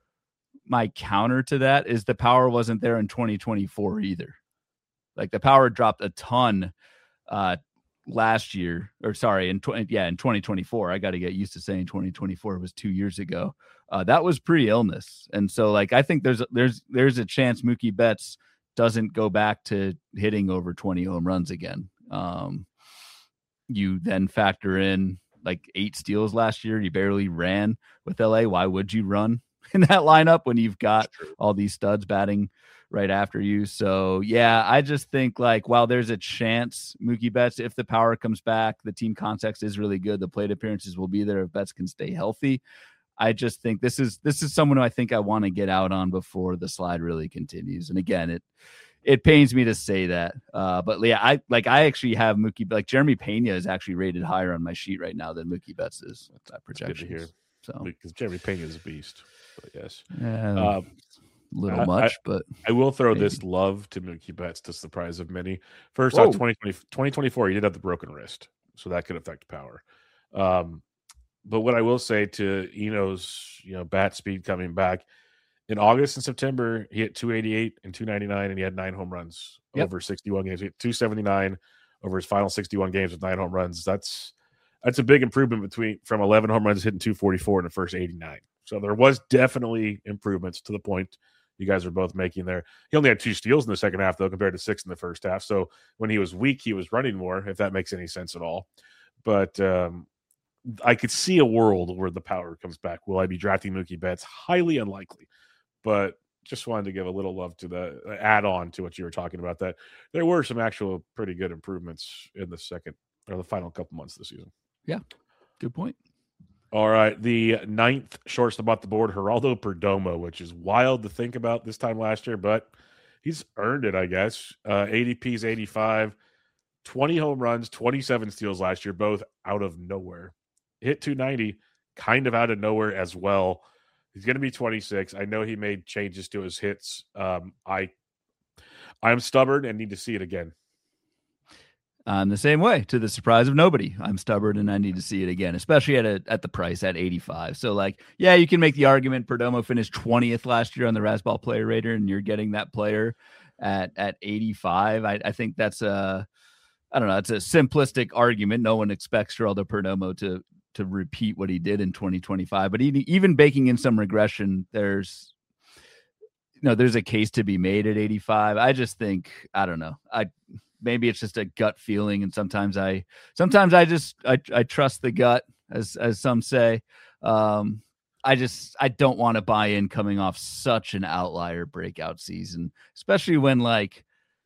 my counter to that is the power wasn't there in twenty twenty-four either. Like the power dropped a ton uh, last year, or sorry, in twenty, yeah, in twenty twenty-four. I got to get used to saying twenty twenty-four was two years ago. Uh, that was pre-illness, and so like I think there's there's there's a chance Mookie Betts doesn't go back to hitting over twenty home runs again. Um, you then factor in like eight steals last year. You barely ran with L A. Why would you run in that lineup when you've got all these studs batting right after you? So yeah, I just think like while there's a chance Mookie Betts, if the power comes back, the team context is really good. The plate appearances will be there if Betts can stay healthy. I just think this is this is someone who I think I want to get out on before the slide really continues. And again, it it pains me to say that, uh, but yeah, I like I actually have Mookie like Jeremy Pena is actually rated higher on my sheet right now than Mookie Betts is. That projection here, so because Jeremy Pena is a beast. But yes, yeah, um, little I, much, I, but I will throw maybe. this love to Mookie Betts to the surprise of many. First off, twenty twenty, twenty twenty-four, he did have the broken wrist, so that could affect power. Um, But what I will say to Eno's, you know, bat speed coming back in August and September, he hit two eighty-eight and two ninety-nine, and he had nine home runs yep. over sixty-one games. He hit two seventy-nine over his final sixty-one games with nine home runs. That's that's a big improvement between from eleven home runs hitting two forty-four in the first eighty-nine. So there was definitely improvements to the point you guys are both making there. He only had two steals in the second half, though, compared to six in the first half. So when he was weak, he was running more, if that makes any sense at all. But um, I could see a world where the power comes back. Will I be drafting Mookie Betts? Highly unlikely, but just wanted to give a little love to the uh, add on to what you were talking about, that there were some actual pretty good improvements in the second or the final couple months of the season. Yeah, good point. All right, the ninth shortstop off the board, Geraldo Perdomo, which is wild to think about this time last year, but he's earned it, I guess. Uh, A D P's eighty-five, twenty home runs, twenty-seven steals last year, both out of nowhere. Hit two ninety, kind of out of nowhere as well. He's going to be twenty-six. I know he made changes to his hits. Um, I, I'm stubborn and need to see it again. I'm the same way, to the surprise of nobody. I'm stubborn and I need to see it again, especially at a, at the price at eighty-five. So, like, yeah, you can make the argument Perdomo finished twentieth last year on the Razzball Player Rater, and you're getting that player at at eighty-five. I, I think that's a, I don't know, it's a simplistic argument. No one expects Geraldo Perdomo to to repeat what he did in twenty twenty-five, but even, even baking in some regression, there's, you know, there's a case to be made at eighty-five. I just think, I don't know. I, maybe it's just a gut feeling. And sometimes I, sometimes I just, I, I trust the gut, as, as some say. Um, I just, I don't want to buy in coming off such an outlier breakout season, especially when, like,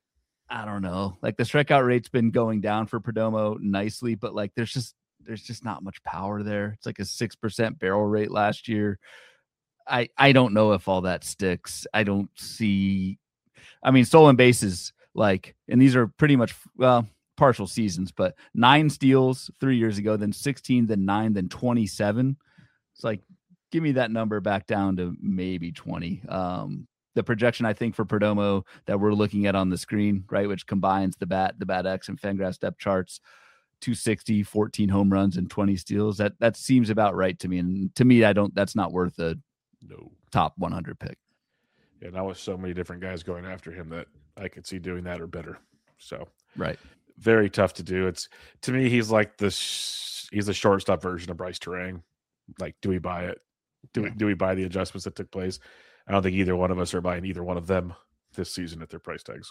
I don't know, like the strikeout rate's been going down for Perdomo nicely, but like, there's just, there's just not much power there. It's like a six percent barrel rate last year. I, I don't know if all that sticks. I don't see, I mean, stolen bases, like, and these are pretty much, well, partial seasons, but nine steals three years ago, then sixteen, then nine, then twenty-seven. It's like, give me that number back down to maybe twenty. Um, the projection, I think, for Perdomo that we're looking at on the screen, right, which combines the bat, the bat X and Fangraphs depth charts, two sixty, fourteen home runs and twenty steals. That, that seems about right to me. And to me, I don't, that's not worth a no top one hundred pick. Yeah, now with so many different guys going after him that I could see doing that or better. So, right. Very tough to do. It's, to me, he's like this, he's the shortstop version of Bryce Terang. Like, do we buy it? Do yeah. we, do we buy the adjustments that took place? I don't think either one of us are buying either one of them this season at their price tags.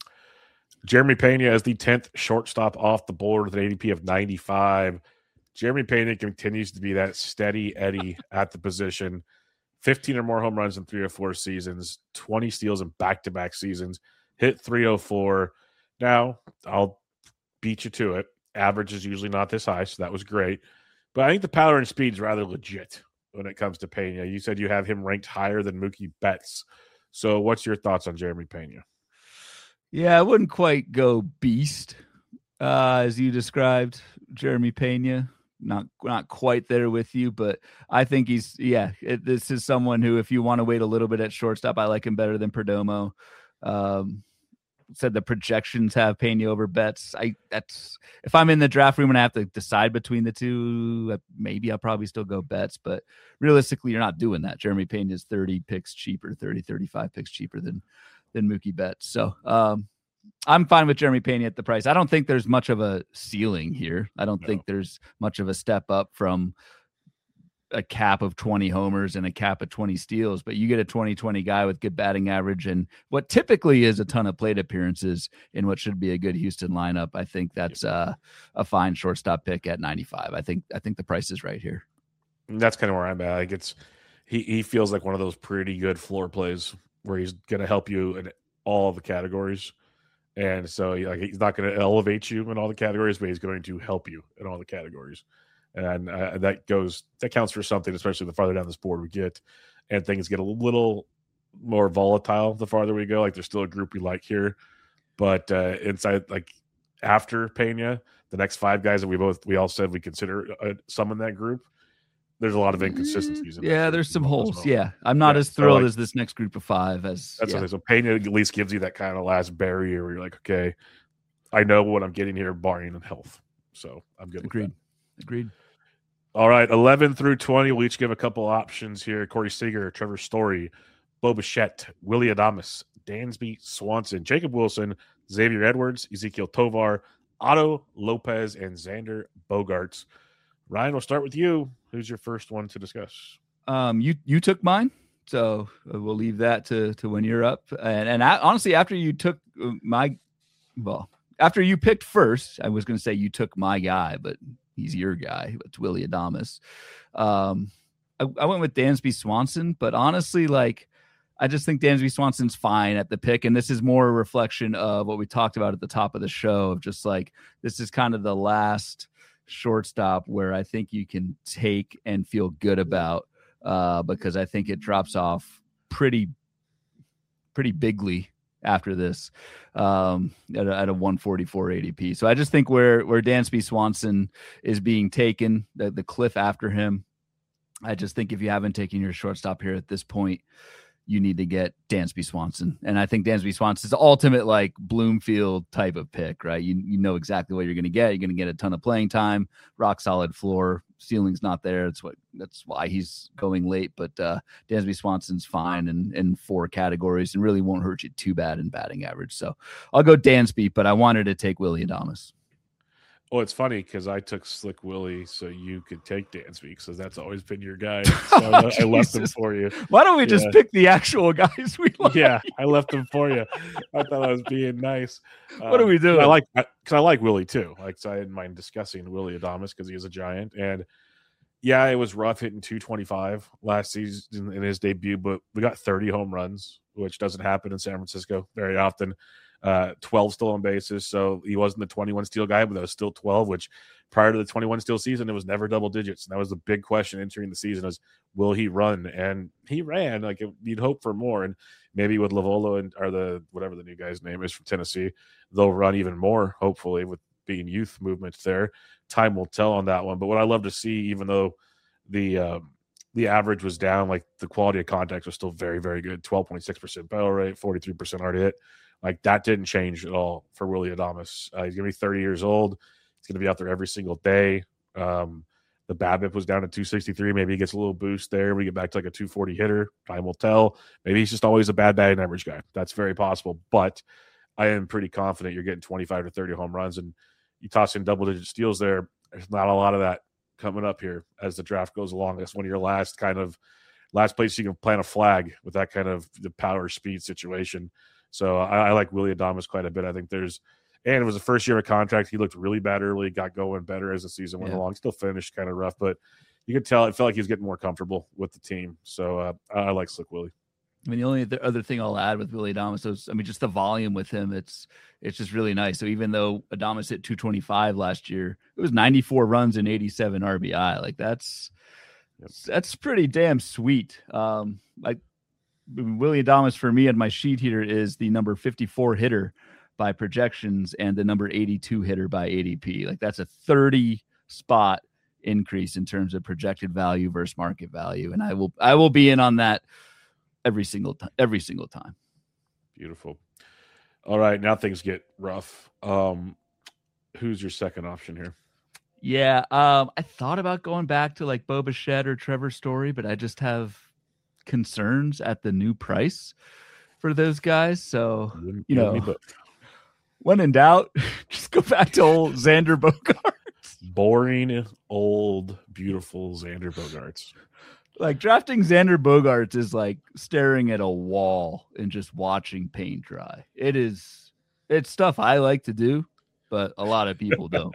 Jeremy Pena is the tenth shortstop off the board with an A D P of ninety-five. Jeremy Pena continues to be that steady Eddie at the position. fifteen or more home runs in three or four seasons, twenty steals in back-to-back seasons, hit three oh four. Now, I'll beat you to it. Average is usually not this high, so that was great. But I think the power and speed is rather legit when it comes to Pena. You said you have him ranked higher than Mookie Betts. So what's your thoughts on Jeremy Pena? Yeah, I wouldn't quite go beast, uh, as you described Jeremy Pena. Not not quite there with you, but I think he's, yeah, it, this is someone who, if you want to wait a little bit at shortstop, I like him better than Perdomo. Um, said the projections have Pena over Betts. I that's if I'm in the draft room and I have to decide between the two, maybe I'll probably still go Betts, but realistically, you're not doing that. Jeremy Pena is thirty picks cheaper, thirty, thirty-five picks cheaper than than Mookie Betts. So um, I'm fine with Jeremy Pena at the price. I don't think there's much of a ceiling here. I don't no. think there's much of a step up from a cap of twenty homers and a cap of twenty steals, but you get a twenty twenty guy with good batting average and what typically is a ton of plate appearances in what should be a good Houston lineup. I think that's uh, a fine shortstop pick at ninety-five. I think, I think the price is right here. And that's kind of where I'm at. Like it's, he, he feels like one of those pretty good floor plays where he's going to help you in all the categories. And so like, he's not going to elevate you in all the categories, but he's going to help you in all the categories. And uh, that goes, that counts for something, especially the farther down this board we get, and things get a little more volatile the farther we go. Like there's still a group we like here, but uh, inside, like after Pena, the next five guys that we both, we all said we consider uh, some in that group, there's a lot of inconsistencies. In yeah, there's some holes. Well. Yeah, I'm not yeah, as thrilled so like, as this next group of five. As that's yeah. okay. So Pena at least gives you that kind of last barrier where you're like, okay, I know what I'm getting here, barring health. So I'm good. Agreed. With that. Agreed. All right, eleven through twenty. We'll each give a couple options here. Corey Seager, Trevor Story, Bo Bichette, Willie Adames, Dansby Swanson, Jacob Wilson, Xavier Edwards, Ezekiel Tovar, Otto Lopez, and Xander Bogaerts. Ryan, we'll start with you. Who's your first one to discuss? Um, you you took mine, so we'll leave that to to when you're up. And and I, honestly, after you took my, well, after you picked first, I was going to say you took my guy, but he's your guy. It's Willy Adames. Um, I, I went with Dansby Swanson, but honestly, like, I just think Dansby Swanson's fine at the pick. And this is more a reflection of what we talked about at the top of the show of just like, this is kind of the last shortstop where I think you can take and feel good about, uh, because I think it drops off pretty, pretty bigly after this, um, at a, at a one forty-four A D P. So I just think where, where Dansby Swanson is being taken, the, the cliff after him, I just think if you haven't taken your shortstop here at this point, you need to get Dansby Swanson. And I think Dansby Swanson is the ultimate like Bloomfield type of pick, right? You you know exactly what you're going to get. You're going to get a ton of playing time, rock solid floor, ceiling's not there. That's what, that's why he's going late, but uh, Dansby Swanson's fine in, in four categories and really won't hurt you too bad in batting average. So I'll go Dansby, but I wanted to take Willy Adames. Oh, it's funny because I took Slick Willie so you could take Dansby because that's always been your guy. So oh, I left him for you. Why don't we yeah. just pick the actual guys we like? Yeah, I left them for you. I thought I was being nice. What um, are we doing? I like because I like Willie too. Like, so I didn't mind discussing Willy Adames because he is a giant. And yeah, it was rough hitting two twenty-five last season in his debut, but we got thirty home runs, which doesn't happen in San Francisco very often. Uh, twelve stolen bases, so he wasn't the twenty-one steal guy, but that was still twelve, which prior to the twenty-one steal season, it was never double digits. And that was the big question entering the season is, will he run? And he ran. Like, you'd hope for more. And maybe with Lavolo and or the whatever the new guy's name is from Tennessee, they'll run even more, hopefully, with being youth movements there. Time will tell on that one. But what I love to see, even though the um, the average was down, like the quality of contacts was still very, very good. twelve point six percent barrel rate, forty-three percent hard hit. Like, that didn't change at all for Willy Adames. Uh, he's going to be thirty years old. He's going to be out there every single day. Um, the BABIP was down to two sixty-three. Maybe he gets a little boost there. We get back to like a two forty hitter. Time will tell. Maybe he's just always a bad batting average guy. That's very possible. But I am pretty confident you're getting twenty-five to thirty home runs. And you toss in double-digit steals there. There's not a lot of that coming up here as the draft goes along. That's one of your last kind of last place you can plant a flag with that kind of the power speed situation. So I, I like Willy Adames quite a bit. I think there's, and it was the first year of a contract. He looked really bad early, got going better as the season went yeah. along. Still finished kind of rough, but you could tell it felt like he was getting more comfortable with the team. So uh, I like Slick Willie. I mean, the only other thing I'll add with Willy Adames is, I mean, just the volume with him. It's it's just really nice. So even though Adames hit two twenty-five last year, it was ninety-four runs and eighty-seven R B I. Like that's yep. that's pretty damn sweet. Um, like. Willy Adames for me on my sheet here is the number fifty-four hitter by projections and the number eighty-two hitter by A D P. Like, that's a thirty spot increase in terms of projected value versus market value. And I will, I will be in on that every single time, every single time. Beautiful. All right. Now things get rough. Um, who's your second option here? Yeah. Um, I thought about going back to like Bo Bichette or Trevor Story, but I just have concerns at the new price for those guys. So, you know, when in doubt, just go back to old Xander Bogaerts. Boring, old, beautiful Xander Bogaerts. Like, drafting Xander Bogaerts is like staring at a wall and just watching paint dry. It is, it's stuff I like to do, but a lot of people don't.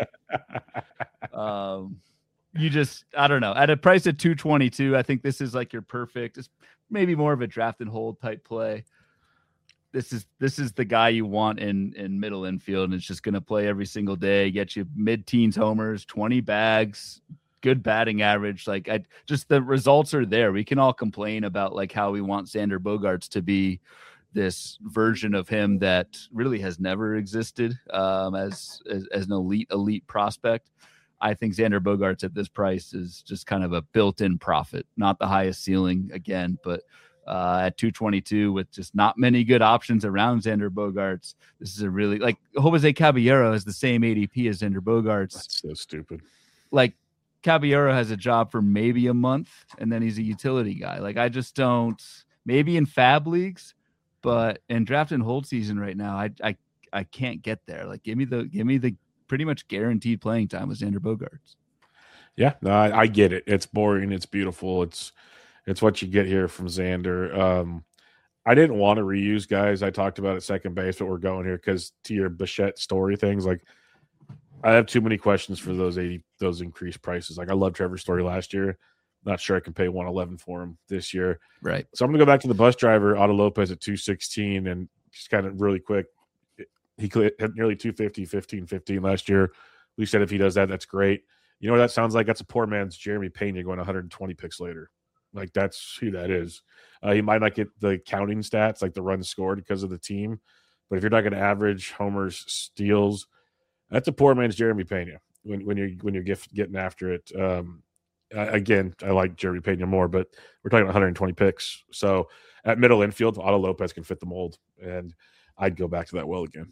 um, You just, I don't know. At a price at two twenty-two, I think this is like your perfect, it's maybe more of a draft and hold type play. This is this is the guy you want in in middle infield, and it's just going to play every single day, get you mid-teens homers, twenty bags, good batting average. Like, I just, the results are there. We can all complain about like how we want Xander Bogaerts to be this version of him that really has never existed um, as, as as an elite elite prospect. I think Xander Bogaerts at this price is just kind of a built-in profit, not the highest ceiling again, but uh, at two twenty-two with just not many good options around Xander Bogaerts. This is a really, like, Jose Caballero has the same A D P as Xander Bogaerts. That's so stupid. Like, Caballero has a job for maybe a month and then he's a utility guy. Like, I just don't, maybe in fab leagues, but in draft and hold season right now, I, I, I can't get there. Like, give me the, give me the, pretty much guaranteed playing time with Xander Bogaerts. Yeah, no, I, I get it. It's boring. It's beautiful. It's it's what you get here from Xander. Um, I didn't want to reuse guys I talked about at second base, but we're going here because to your Bichette Story things, like, I have too many questions for those eighty those increased prices. Like I love Trevor Story last year. Not sure I can pay one eleven for him this year. Right. So I'm gonna go back to the bus driver, Otto Lopez at two sixteen, and just kind of really quick. He had nearly two fifty, fifteen, fifteen last year. We said if he does that, that's great. You know what that sounds like? That's a poor man's Jeremy Pena going one hundred twenty picks later. Like that's who that is. Uh, he might not get the counting stats like the runs scored because of the team, but if you're not going to average homers, steals, that's a poor man's Jeremy Pena when, when you're when you're get, getting after it. Um, again, I like Jeremy Pena more, but we're talking one hundred twenty picks. So at middle infield, Otto Lopez can fit the mold, and I'd go back to that well again.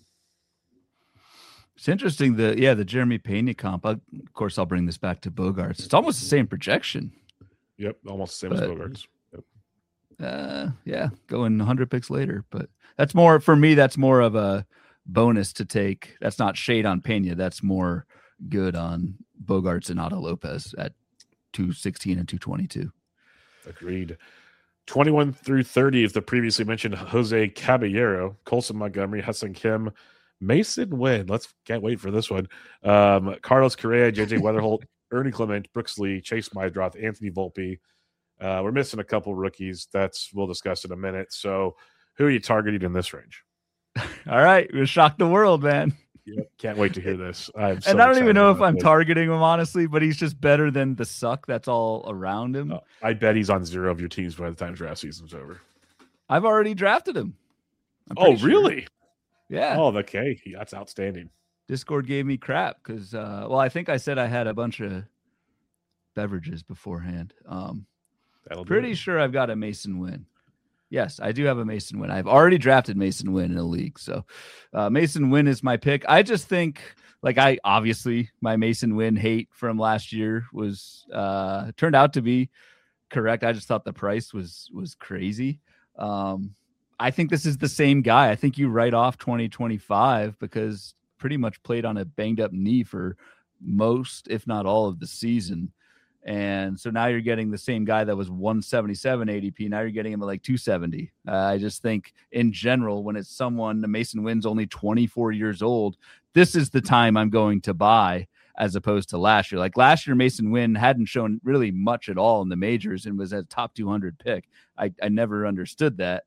It's interesting. The yeah, the Jeremy Pena comp. I, of course, I'll bring this back to Bogaerts. It's almost the same projection. Yep, almost the same but, as Bogaerts. Yep. Uh, yeah, going one hundred picks later, but that's more for me. That's more of a bonus to take. That's not shade on Pena. That's more good on Bogaerts and Otto Lopez at two sixteen and two twenty-two. Agreed. twenty-one through thirty is the previously mentioned Jose Caballero, Colson Montgomery, Ha-Seong Kim, Mason Wynn. Let's can't wait for this one. Um, Carlos Correa, J J Weatherholt, Ernie Clement, Brooks Lee, Chase Meidroth, Anthony Volpe. Uh, we're missing a couple rookies. That's we'll discuss in a minute. So, who are you targeting in this range? All right, we'll shock the world, man. Yep. Can't wait to hear this. I'm so and I don't even know if I'm this. targeting him honestly, but he's just better than the suck that's all around him. Uh, I bet he's on zero of your teams by the time draft season's over. I've already drafted him. Oh, sure. Really? Yeah. Oh, okay. That's outstanding. Discord gave me crap because, uh, well, I think I said I had a bunch of beverages beforehand. Um, That'll pretty sure I've got a Mason Wynn. Yes, I do have a Mason Wynn. I've already drafted Mason Wynn in a league. So uh, Mason Wynn is my pick. I just think, like, I obviously my Mason Wynn hate from last year was uh, turned out to be correct. I just thought the price was was crazy. Um, I think this is the same guy. I think you write off twenty twenty-five because pretty much played on a banged up knee for most, if not all, of the season. And so now you're getting the same guy that was one seventy-seven A D P. Now you're getting him at like two seventy. Uh, I just think in general, when it's someone, the Mason Wynn's only twenty-four years old, this is the time I'm going to buy as opposed to last year. Like last year, Mason Wynn hadn't shown really much at all in the majors and was a top two hundred pick. I, I never understood that.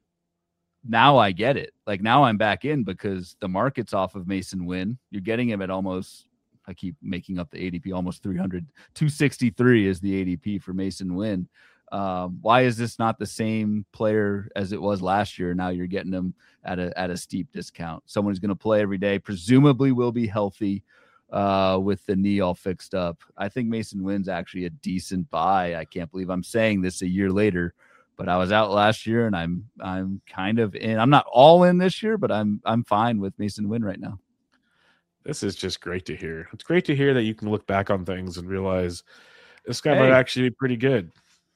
Now I get it. Like now I'm back in because the market's off of Mason Wynn. You're getting him at almost, I keep making up the A D P, almost three hundred. two sixty-three is the A D P for Mason Wynn. Um, why is this not the same player as it was last year? Now you're getting him at a at a steep discount. Someone who's going to play every day, presumably will be healthy uh, with the knee all fixed up. I think Mason Wynn's actually a decent buy. I can't believe I'm saying this a year later, but I was out last year and I'm I'm kind of in. I'm not all in this year, but I'm I'm fine with Mason Wynn right now. This is just great to hear. It's great to hear that you can look back on things and realize this guy Hey. might actually be pretty good.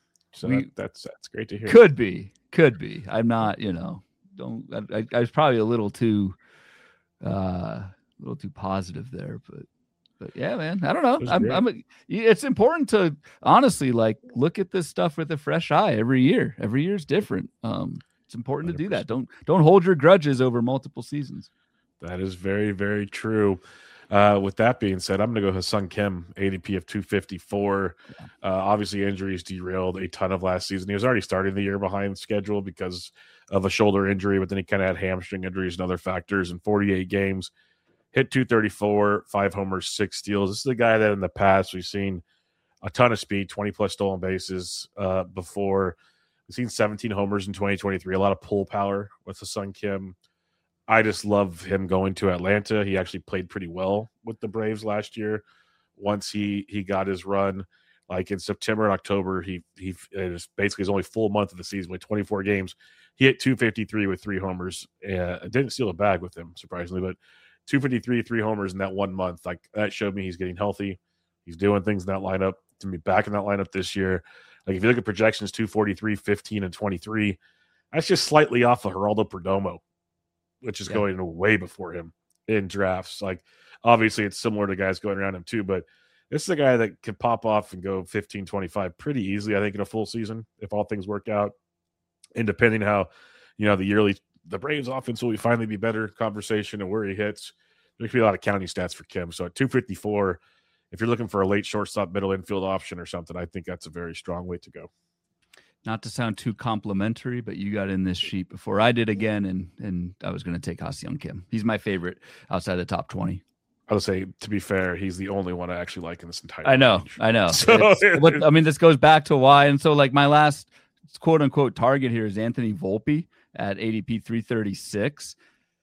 So We- that, that's that's great to hear. Could be, could be. I'm not, you know, don't. I, I, I was probably a little too, uh, a little too positive there, but, but yeah, man. I don't know. That's I'm, great. I'm. It's important to honestly like look at this stuff with a fresh eye every year. Every year is different. Um, it's important to do that. Don't don't hold your grudges over multiple seasons. That is very, very true. Uh, with that being said, I'm going to go Ha-Seong Kim, A D P of two fifty-four. Uh, obviously, injuries derailed a ton of last season. He was already starting the year behind schedule because of a shoulder injury, but then he kind of had hamstring injuries and other factors. In forty-eight games, hit two thirty-four, five homers, six steals. This is the guy that in the past we've seen a ton of speed, twenty plus stolen bases uh, before. We've seen seventeen homers in twenty twenty-three, a lot of pull power with Ha-Seong Kim. I just love him going to Atlanta. He actually played pretty well with the Braves last year. Once he he got his run, like in September and October, he he it was basically his only full month of the season with twenty-four games. He hit two fifty-three with three homers. Uh, didn't steal a bag with him, surprisingly, but two fifty-three, three homers in that one month. Like that showed me he's getting healthy. He's doing things in that lineup. To be back in that lineup this year. Like if you look at projections, two forty-three, fifteen, and twenty-three, that's just slightly off of Geraldo Perdomo, which is Yeah. going way before him in drafts. Like, obviously, it's similar to guys going around him too, but this is a guy that can pop off and go fifteen, twenty-five pretty easily, I think, in a full season if all things work out. And depending how, you know, the yearly, the Braves offense will finally be better conversation and where he hits. there could be a lot of county stats for Kim. So at two fifty-four, if you're looking for a late shortstop, middle infield option or something, I think that's a very strong way to go. Not to sound too complimentary, but you got in this sheet before I did again, and and I was going to take Ha-Seong Kim. He's my favorite outside the top twenty. I would say, to be fair, he's the only one I actually like in this entire I know, range. I know. So, what, I mean, this goes back to why. And so, like, my last quote-unquote target here is Anthony Volpe at A D P three thirty-six.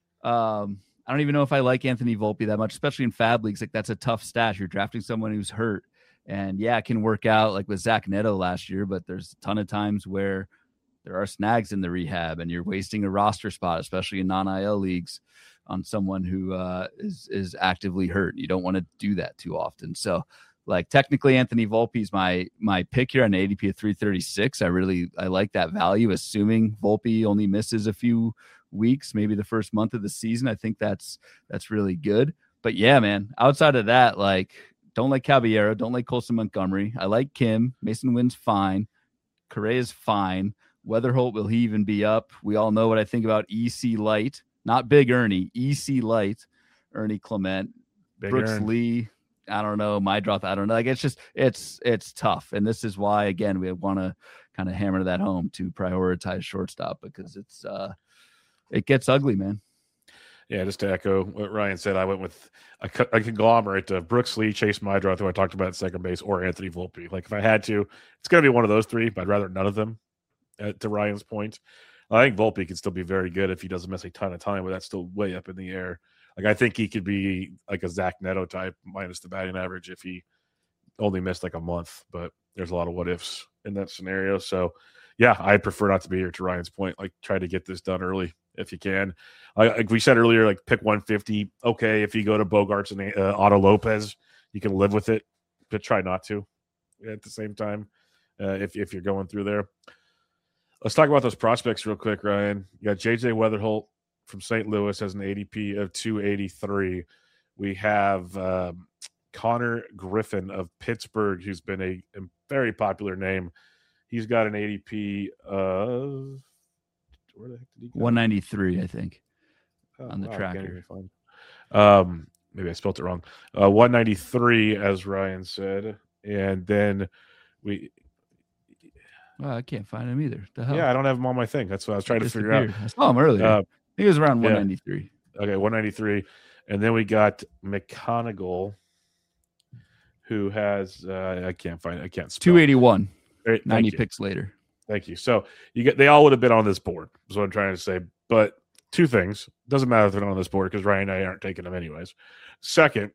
Um, I don't even know if I like Anthony Volpe that much, especially in Fab Leagues. Like, that's a tough stash. You're drafting someone who's hurt. And, yeah, it can work out, like with Zach Neto last year, but there's a ton of times where there are snags in the rehab and you're wasting a roster spot, especially in non-I L leagues, on someone who uh, is is actively hurt. You don't want to do that too often. So, like, technically, Anthony Volpe is my my pick here on A D P of three thirty-six. I really I like that value, assuming Volpe only misses a few weeks, maybe the first month of the season. I think that's that's really good. But yeah, man, outside of that, like, don't like Caballero, don't like Colson Montgomery. I like Kim. Mason Wynn's fine. Correa's fine. Weatherholt, will he even be up? We all know what I think about E C Light. Not Big Ernie, E C Light, Ernie Clement, Big Brooks Ern. Lee. I don't know. My drop, I don't know. Like, it's just, it's, it's tough. And this is why, again, we want to kind of hammer that home to prioritize shortstop, because it's, uh, it gets ugly, man. Yeah, just to echo what Ryan said, I went with a, a conglomerate of Brooks Lee, Chase Maedroth, who I talked about at second base, or Anthony Volpe. Like, if I had to, it's going to be one of those three, but I'd rather none of them, uh, to Ryan's point. I think Volpe could still be very good if he doesn't miss a ton of time, but that's still way up in the air. Like, I think he could be like a Zach Neto type minus the batting average if he only missed like a month, but there's a lot of what ifs in that scenario. So yeah, I prefer not to be here, to Ryan's point. Like, try to get this done early if you can. Like we said earlier, like, pick one fifty. Okay, if you go to Bogarts and uh, Otto Lopez, you can live with it, but try not to at the same time uh, if, if you're going through there. Let's talk about those prospects real quick, Ryan. You got J J Weatherholt from Saint Louis as an A D P of two eighty-three. We have um, Connor Griffin of Pittsburgh, who's been a, a very popular name. He's got an A D P of where the heck did he go? one ninety-three, I think, oh, on the wow, tracker. Um, maybe I spelled it wrong. Uh, one ninety-three, as Ryan said, and then we. Well, I can't find him either. The hell? Yeah, I don't have him on my thing. That's what I was trying to figure out. I saw him earlier. Uh, he was around yeah. one ninety-three. Okay, one ninety-three. And then we got McConaughey, who has uh, I can't find I can't spell. two eighty-one. Right, ninety you. picks later. Thank you. So you get they all would have been on this board, is what I'm trying to say. But two things. Doesn't matter if they're not on this board because Ryan and I aren't taking them anyways. Second,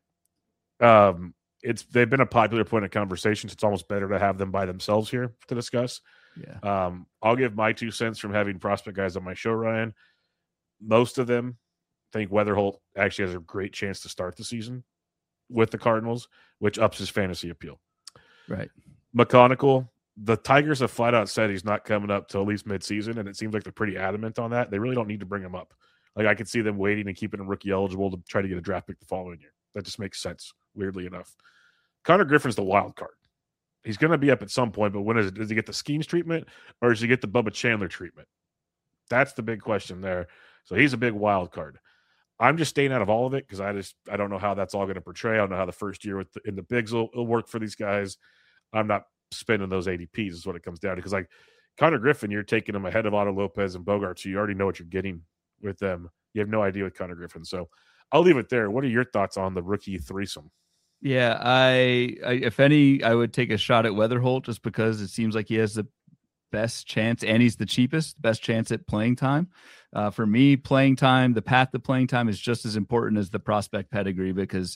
um, it's they've been a popular point of conversation. So it's almost better to have them by themselves here to discuss. Yeah. Um, I'll give my two cents from having prospect guys on my show, Ryan. Most of them think Weatherholt actually has a great chance to start the season with the Cardinals, which ups his fantasy appeal. Right. McConaughey, the Tigers have flat out said he's not coming up till at least midseason, and it seems like they're pretty adamant on that. They really don't need to bring him up. Like, I could see them waiting and keeping him rookie eligible to try to get a draft pick the following year. That just makes sense, weirdly enough. Connor Griffin's the wild card. He's going to be up at some point, but when is it? Does he get the Skeens treatment or does he get the Bubba Chandler treatment? That's the big question there. So he's a big wild card. I'm just staying out of all of it because I just I don't know how that's all going to portray. I don't know how the first year with the, in the bigs will, will work for these guys. I'm not spending those A D Ps is what it comes down to. Because like Connor Griffin, you're taking him ahead of Otto Lopez and Bogarts, so you already know what you're getting with them. You have no idea with Connor Griffin. So I'll leave it there. What are your thoughts on the rookie threesome? Yeah, I, I if any, I would take a shot at Weatherholt just because it seems like he has the best chance and he's the cheapest, best chance at playing time. Uh, for me, playing time, the path to playing time is just as important as the prospect pedigree because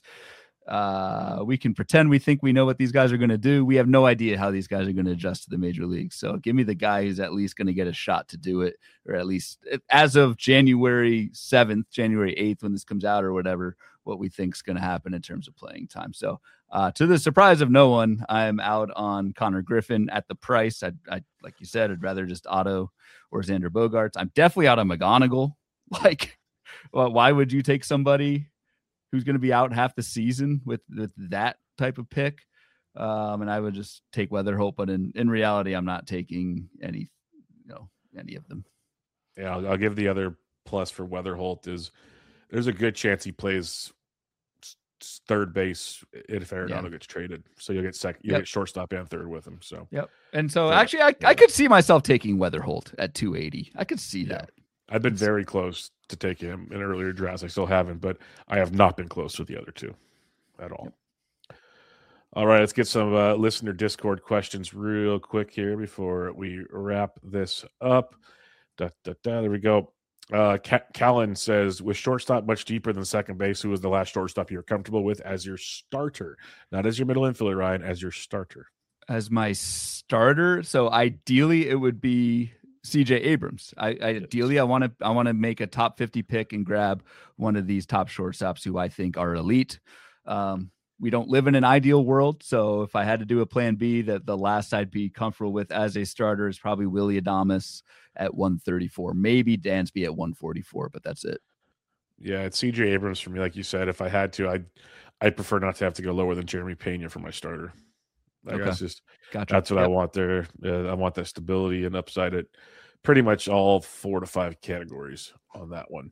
uh, we can pretend we think we know what these guys are going to do. We have no idea how these guys are going to adjust to the major leagues. So give me the guy who's at least going to get a shot to do it, or at least as of January seventh, January eighth, when this comes out or whatever, what we think is going to happen in terms of playing time. So uh, to the surprise of no one, I'm out on Connor Griffin at the price. I, I like you said, I'd rather just Otto or Xander Bogaerts. I'm definitely out on McGonigal. Like, well, why would you take somebody who's going to be out half the season with, with that type of pick? Um, and I would just take Weatherholt, but in, in reality, I'm not taking any, you know, any of them. Yeah, I'll, I'll give the other plus for Weatherholt is there's a good chance he plays third base if Arenado Yeah. gets traded. So you'll get second, you'll Yep. get shortstop and third with him. So Yep. And so Fair actually, I, enough. I could see myself taking Weatherholt at two eighty. I could see Yeah. that. I've been It's- very close to taking him in earlier drafts. I still haven't, but I have not been close with the other two at all. Yep. All right, let's get some uh, listener Discord questions real quick here before we wrap this up. Da, da, da, there we go. Uh, Callan says, with shortstop much deeper than second base, who was the last shortstop you're comfortable with as your starter? Not as your middle infielder, Ryan, as your starter. As my starter, so ideally it would be C J Abrams. I, I ideally I want to I want to make a top fifty pick and grab one of these top shortstops who I think are elite. Um, we don't live in an ideal world, so if I had to do a plan B, that the last I'd be comfortable with as a starter is probably Willy Adames at one thirty-four, maybe Dansby at one forty-four, but that's it. Yeah, it's C J Abrams for me. Like you said, if I had to, I'd I'd prefer not to have to go lower than Jeremy Pena for my starter. Like Okay. that's just Gotcha. that's what Yep. I want there. Uh, I want that stability and upside at pretty much all four to five categories on that one.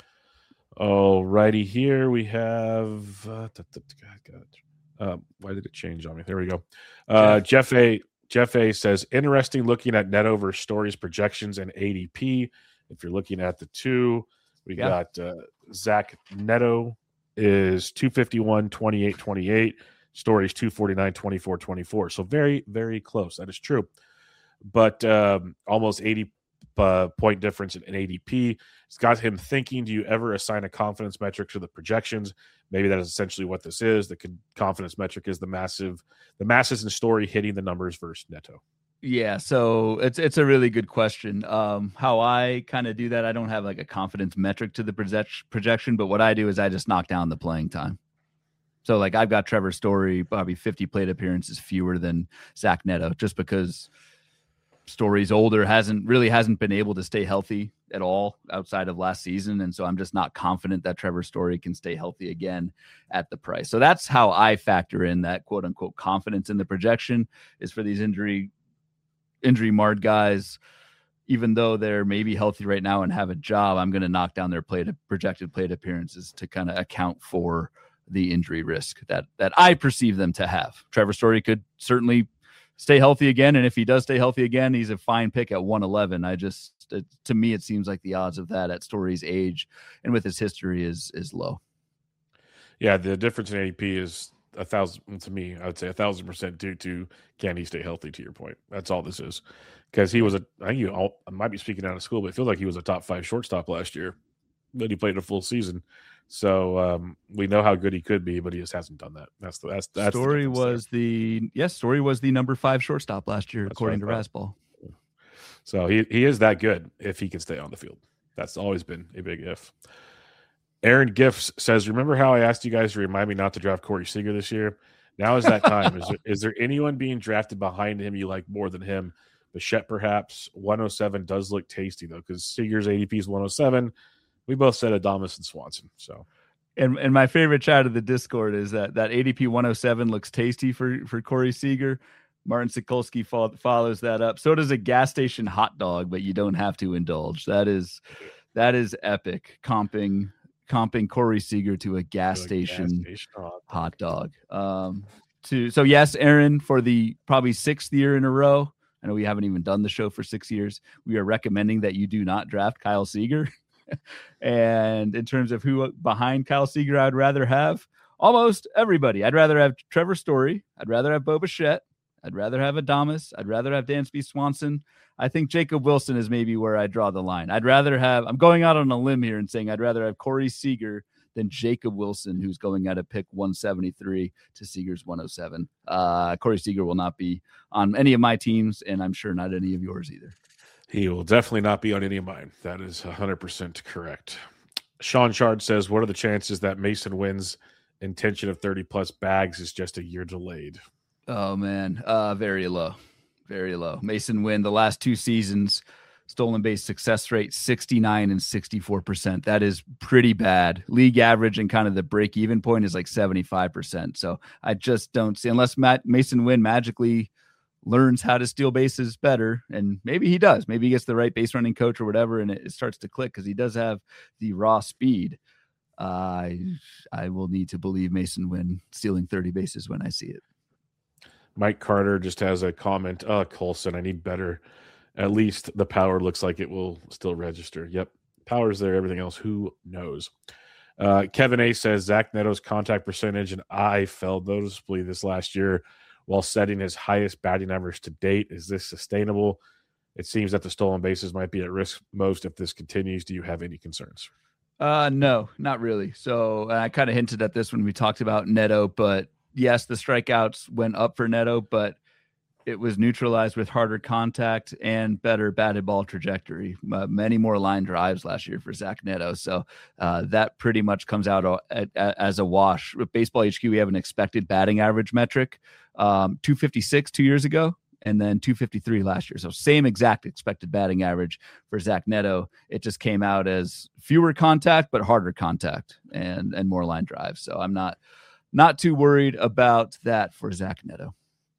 All righty, here we have. Uh, da, da, da, uh, why did it change on me? There we go. Uh, Jeff. Jeff A. Jeff A. says, interesting looking at net over Story's projections and A D P. If you're looking at the two, we Yeah. got uh, Zach Neto is two fifty-one, twenty-eight, twenty-eight. Story's two forty-nine, twenty-four, twenty-four. So very, very close. That is true. But um, almost eighty uh, point difference in, in A D P. It's got him thinking, do you ever assign a confidence metric to the projections? Maybe that is essentially what this is. The confidence metric is the massive, the masses in Story hitting the numbers versus Neto. Yeah, so it's it's a really good question. Um, how I kind of do that, I don't have like a confidence metric to the project, projection, but what I do is I just knock down the playing time. So like I've got Trevor Story, probably fifty plate appearances fewer than Zach Neto, just because Story's older, hasn't really hasn't been able to stay healthy at all outside of last season. And so I'm just not confident that Trevor Story can stay healthy again at the price. So that's how I factor in that quote unquote confidence in the projection, is for these injury injury marred guys. Even though they're maybe healthy right now and have a job, I'm going to knock down their plate projected plate appearances to kind of account for the injury risk that that I perceive them to have. Trevor Story could certainly stay healthy again, and if he does stay healthy again, he's a fine pick at one eleven. I just, it, to me, it seems like the odds of that at Story's age and with his history is is low. Yeah, the difference in A D P is a thousand to me. I would say a thousand percent due to can he stay healthy. To your point, that's all this is, because he was a. I think you all, I might be speaking out of school, but it feels like he was a top five shortstop last year. But he played a full season, so um, we know how good he could be, but he just hasn't done that. That's the that's that's Story the was there. the yes, Story was the number five shortstop last year, That's according to Razzball. So he he is that good if he can stay on the field. That's always been a big if. Aaron Gifts says, remember how I asked you guys to remind me not to draft Corey Seager this year? Now is that time. is, there, is there anyone being drafted behind him you like more than him? Bichette, perhaps. one oh seven does look tasty, though, because Seager's A D P is one oh seven. We both said Adames and Swanson. So, and and my favorite chat of the Discord is that that A D P one oh seven looks tasty for for Corey Seager. Martin Sikulski fo- follows that up. So does a gas station hot dog, but you don't have to indulge. That is that is epic. Comping comping Corey Seager to a gas to a station, gas station hot dog. hot dog. Um, to so yes, Aaron, for the probably sixth year in a row. I know we haven't even done the show for six years. We are recommending that you do not draft Kyle Seager. And in terms of who behind Kyle Seager, I'd rather have almost everybody. I'd rather have Trevor Story. I'd rather have Bo Bichette. I'd rather have Adames. I'd rather have Dansby Swanson. I think Jacob Wilson is maybe where I draw the line. I'd rather have, I'm going out on a limb here and saying I'd rather have Corey Seager than Jacob Wilson, who's going at a pick one seventy-three to Seager's one oh seven. Uh, Corey Seager will not be on any of my teams, and I'm sure not any of yours either. He will definitely not be on any of mine. That is one hundred percent correct. Sean Shard says, what are the chances that Mason Wynn's intention of thirty plus bags is just a year delayed? Oh, man. Uh, very low. Very low. Mason Wynn, the last two seasons, stolen base success rate, sixty-nine and sixty-four percent. That is pretty bad. League average and kind of the break-even point is like seventy-five percent. So I just don't see, unless Matt Mason Wynn magically learns how to steal bases better, and maybe he does. Maybe he gets the right base running coach or whatever, and it, it starts to click because he does have the raw speed. I I will need to believe Mason Wynn stealing thirty bases when I see it. Mike Carter just has a comment. Oh, Colson, I need better. At least the power looks like it will still register. Yep. Power's there. Everything else, who knows? Uh, Kevin A says Zach Neto's contact percentage and I fell noticeably this last year while setting his highest batting average to date. Is this sustainable? It seems that the stolen bases might be at risk most if this continues. Do you have any concerns? Uh, no, not really. So I kind of hinted at this when we talked about Neto, but yes, the strikeouts went up for Neto, but it was neutralized with harder contact and better batted ball trajectory. Uh, many more line drives last year for Zach Neto. So uh, that pretty much comes out at, at, as a wash. With Baseball H Q, we have an expected batting average metric, um, two fifty-six two years ago, and then two fifty-three last year. So same exact expected batting average for Zach Neto. It just came out as fewer contact, but harder contact and, and more line drives. So I'm not, not too worried about that for Zach Neto.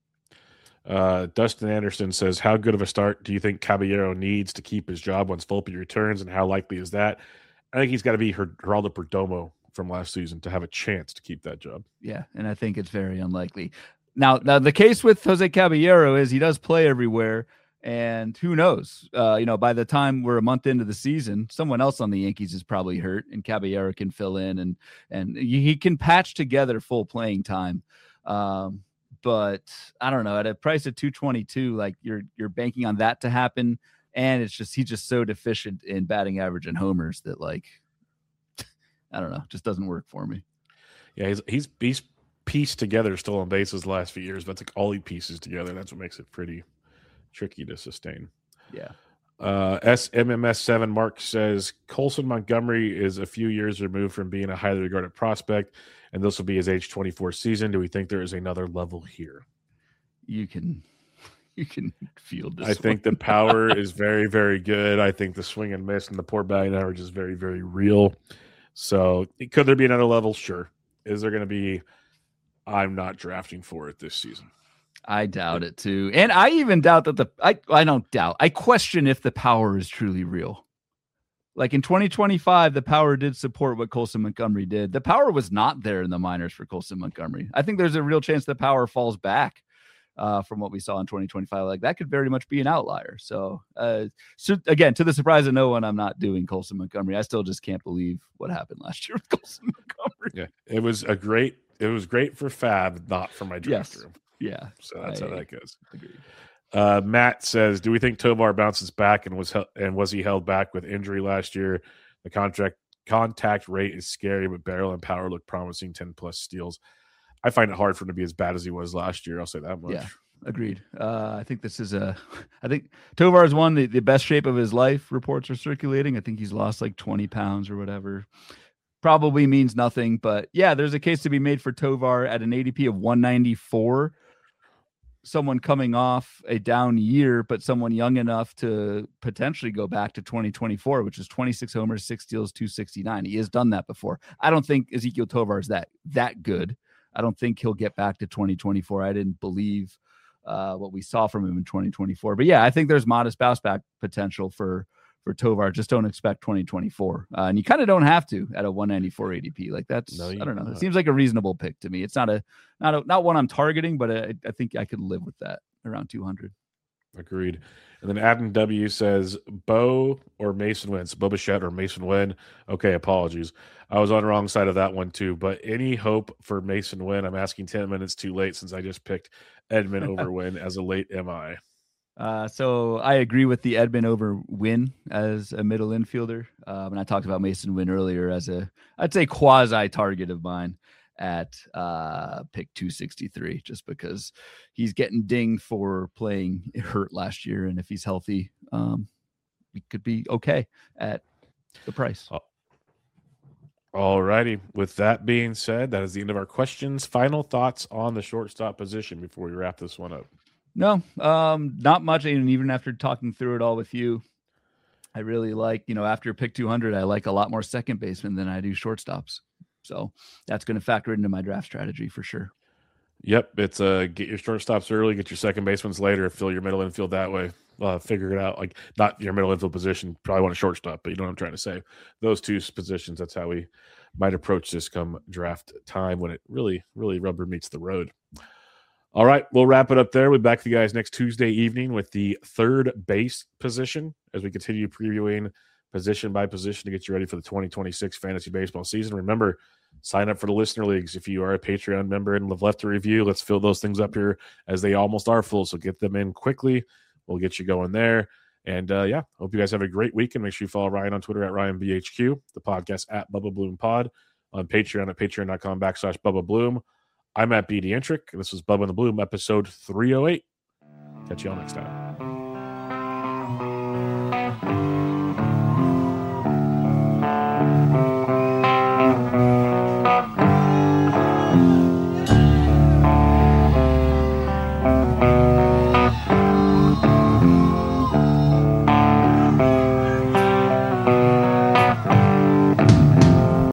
Uh, Dustin Anderson says, how good of a start do you think Caballero needs to keep his job once Volpe returns, and how likely is that? I think he's got to be Geraldo Perdomo from last season to have a chance to keep that job. Yeah, and I think it's very unlikely. Now, now the case with Jose Caballero is he does play everywhere, and who knows? Uh, you know, by the time we're a month into the season, someone else on the Yankees is probably hurt, and Caballero can fill in, and and he can patch together full playing time. Um, But I don't know, at a price of two twenty-two, like you're you're banking on that to happen, and it's just he's just so deficient in batting average and homers that, like, I don't know, just doesn't work for me. Yeah, he's he's he's pieced together stolen bases the last few years. That's like all he pieces together. That's what makes it pretty tricky to sustain. Yeah. Uh, S M M S seven Mark says Colson Montgomery is a few years removed from being a highly regarded prospect, and this will be his age twenty-four season. Do we think there is another level here? You can, you can field this. I think the power is very, very good. I think the swing and miss and the poor batting average is very, very real. So could there be another level? Sure. Is there going to be? I'm not drafting for it this season. I doubt it too. And I even doubt that the, I, I don't doubt, I question if the power is truly real. Like in twenty twenty-five, the power did support what Colson Montgomery did. The power was not there in the minors for Colson Montgomery. I think there's a real chance the power falls back uh, from what we saw in twenty twenty-five. Like that could very much be an outlier. So, uh, so again, to the surprise of no one, I'm not doing Colson Montgomery. I still just can't believe what happened last year with Colson Montgomery. Yeah, it was a great, it was great for Fab, not for my draft yes. room. Yeah. So that's I how that goes. Agreed. Uh, Matt says, do we think Tovar bounces back and was he- and was he held back with injury last year? The contract contact rate is scary, but barrel and power look promising, ten plus steals. I find it hard for him to be as bad as he was last year. I'll say that much. Yeah, agreed. Uh, I think this is a, I think Tovar is one, the, the best shape of his life. Reports are circulating. I think he's lost like twenty pounds or whatever. Probably means nothing, but yeah, there's a case to be made for Tovar at an A D P of one ninety-four. Someone coming off a down year, but someone young enough to potentially go back to twenty twenty-four, which is twenty-six homers, six steals, two sixty-nine. He has done that before. I don't think Ezequiel Tovar is that, that good. I don't think he'll get back to twenty twenty-four. I didn't believe uh, what we saw from him in twenty twenty-four, but yeah, I think there's modest bounce back potential for, for Tovar. Just don't expect twenty twenty-four. Uh, and you kind of don't have to at a one ninety-four A D P. Like that's, no, I don't know. Not. It seems like a reasonable pick to me. It's not a, not a, not one I'm targeting, but I, I think I could live with that around two hundred. Agreed. And then Adam W says, Bo or Mason Wynn, so Bo Bichette or Mason Wynn. Okay, apologies. I was on the wrong side of that one too. But any hope for Mason Wynn? I'm asking ten minutes too late since I just picked Edman over Wynn as a late M I. Uh, so I agree with the Edman over Wynn as a middle infielder. Um, and I talked about Mason Wynn earlier as a, I'd say quasi target of mine at uh, pick two sixty-three, just because he's getting dinged for playing hurt last year. And if he's healthy, um, he could be okay at the price. Oh. All righty. With that being said, that is the end of our questions. Final thoughts on the shortstop position before we wrap this one up. No, um, not much. And even after talking through it all with you, I really like, you know, after pick two hundred, I like a lot more second baseman than I do shortstops. So that's going to factor into my draft strategy for sure. Yep. It's uh, get your shortstops early, get your second basemans later, fill your middle infield that way. uh, figure it out. Like not your middle infield position, probably want a shortstop, but you know what I'm trying to say. Those two positions, that's how we might approach this come draft time when it really, really rubber meets the road. All right, we'll wrap it up there. We'll be back to you guys next Tuesday evening with the third base position as we continue previewing position by position to get you ready for the twenty twenty-six fantasy baseball season. Remember, sign up for the listener leagues if you are a Patreon member and have left a review. Let's fill those things up here as they almost are full, so get them in quickly. We'll get you going there. And, uh, yeah, hope you guys have a great week, and make sure you follow Ryan on Twitter at Ryan B H Q, the podcast at Bubba Bloom Pod, on Patreon at patreon.com backslash Bubba Bloom. I'm at B D Entrick, and this was Bubba and the Bloom, episode three oh eight. Catch you all next time.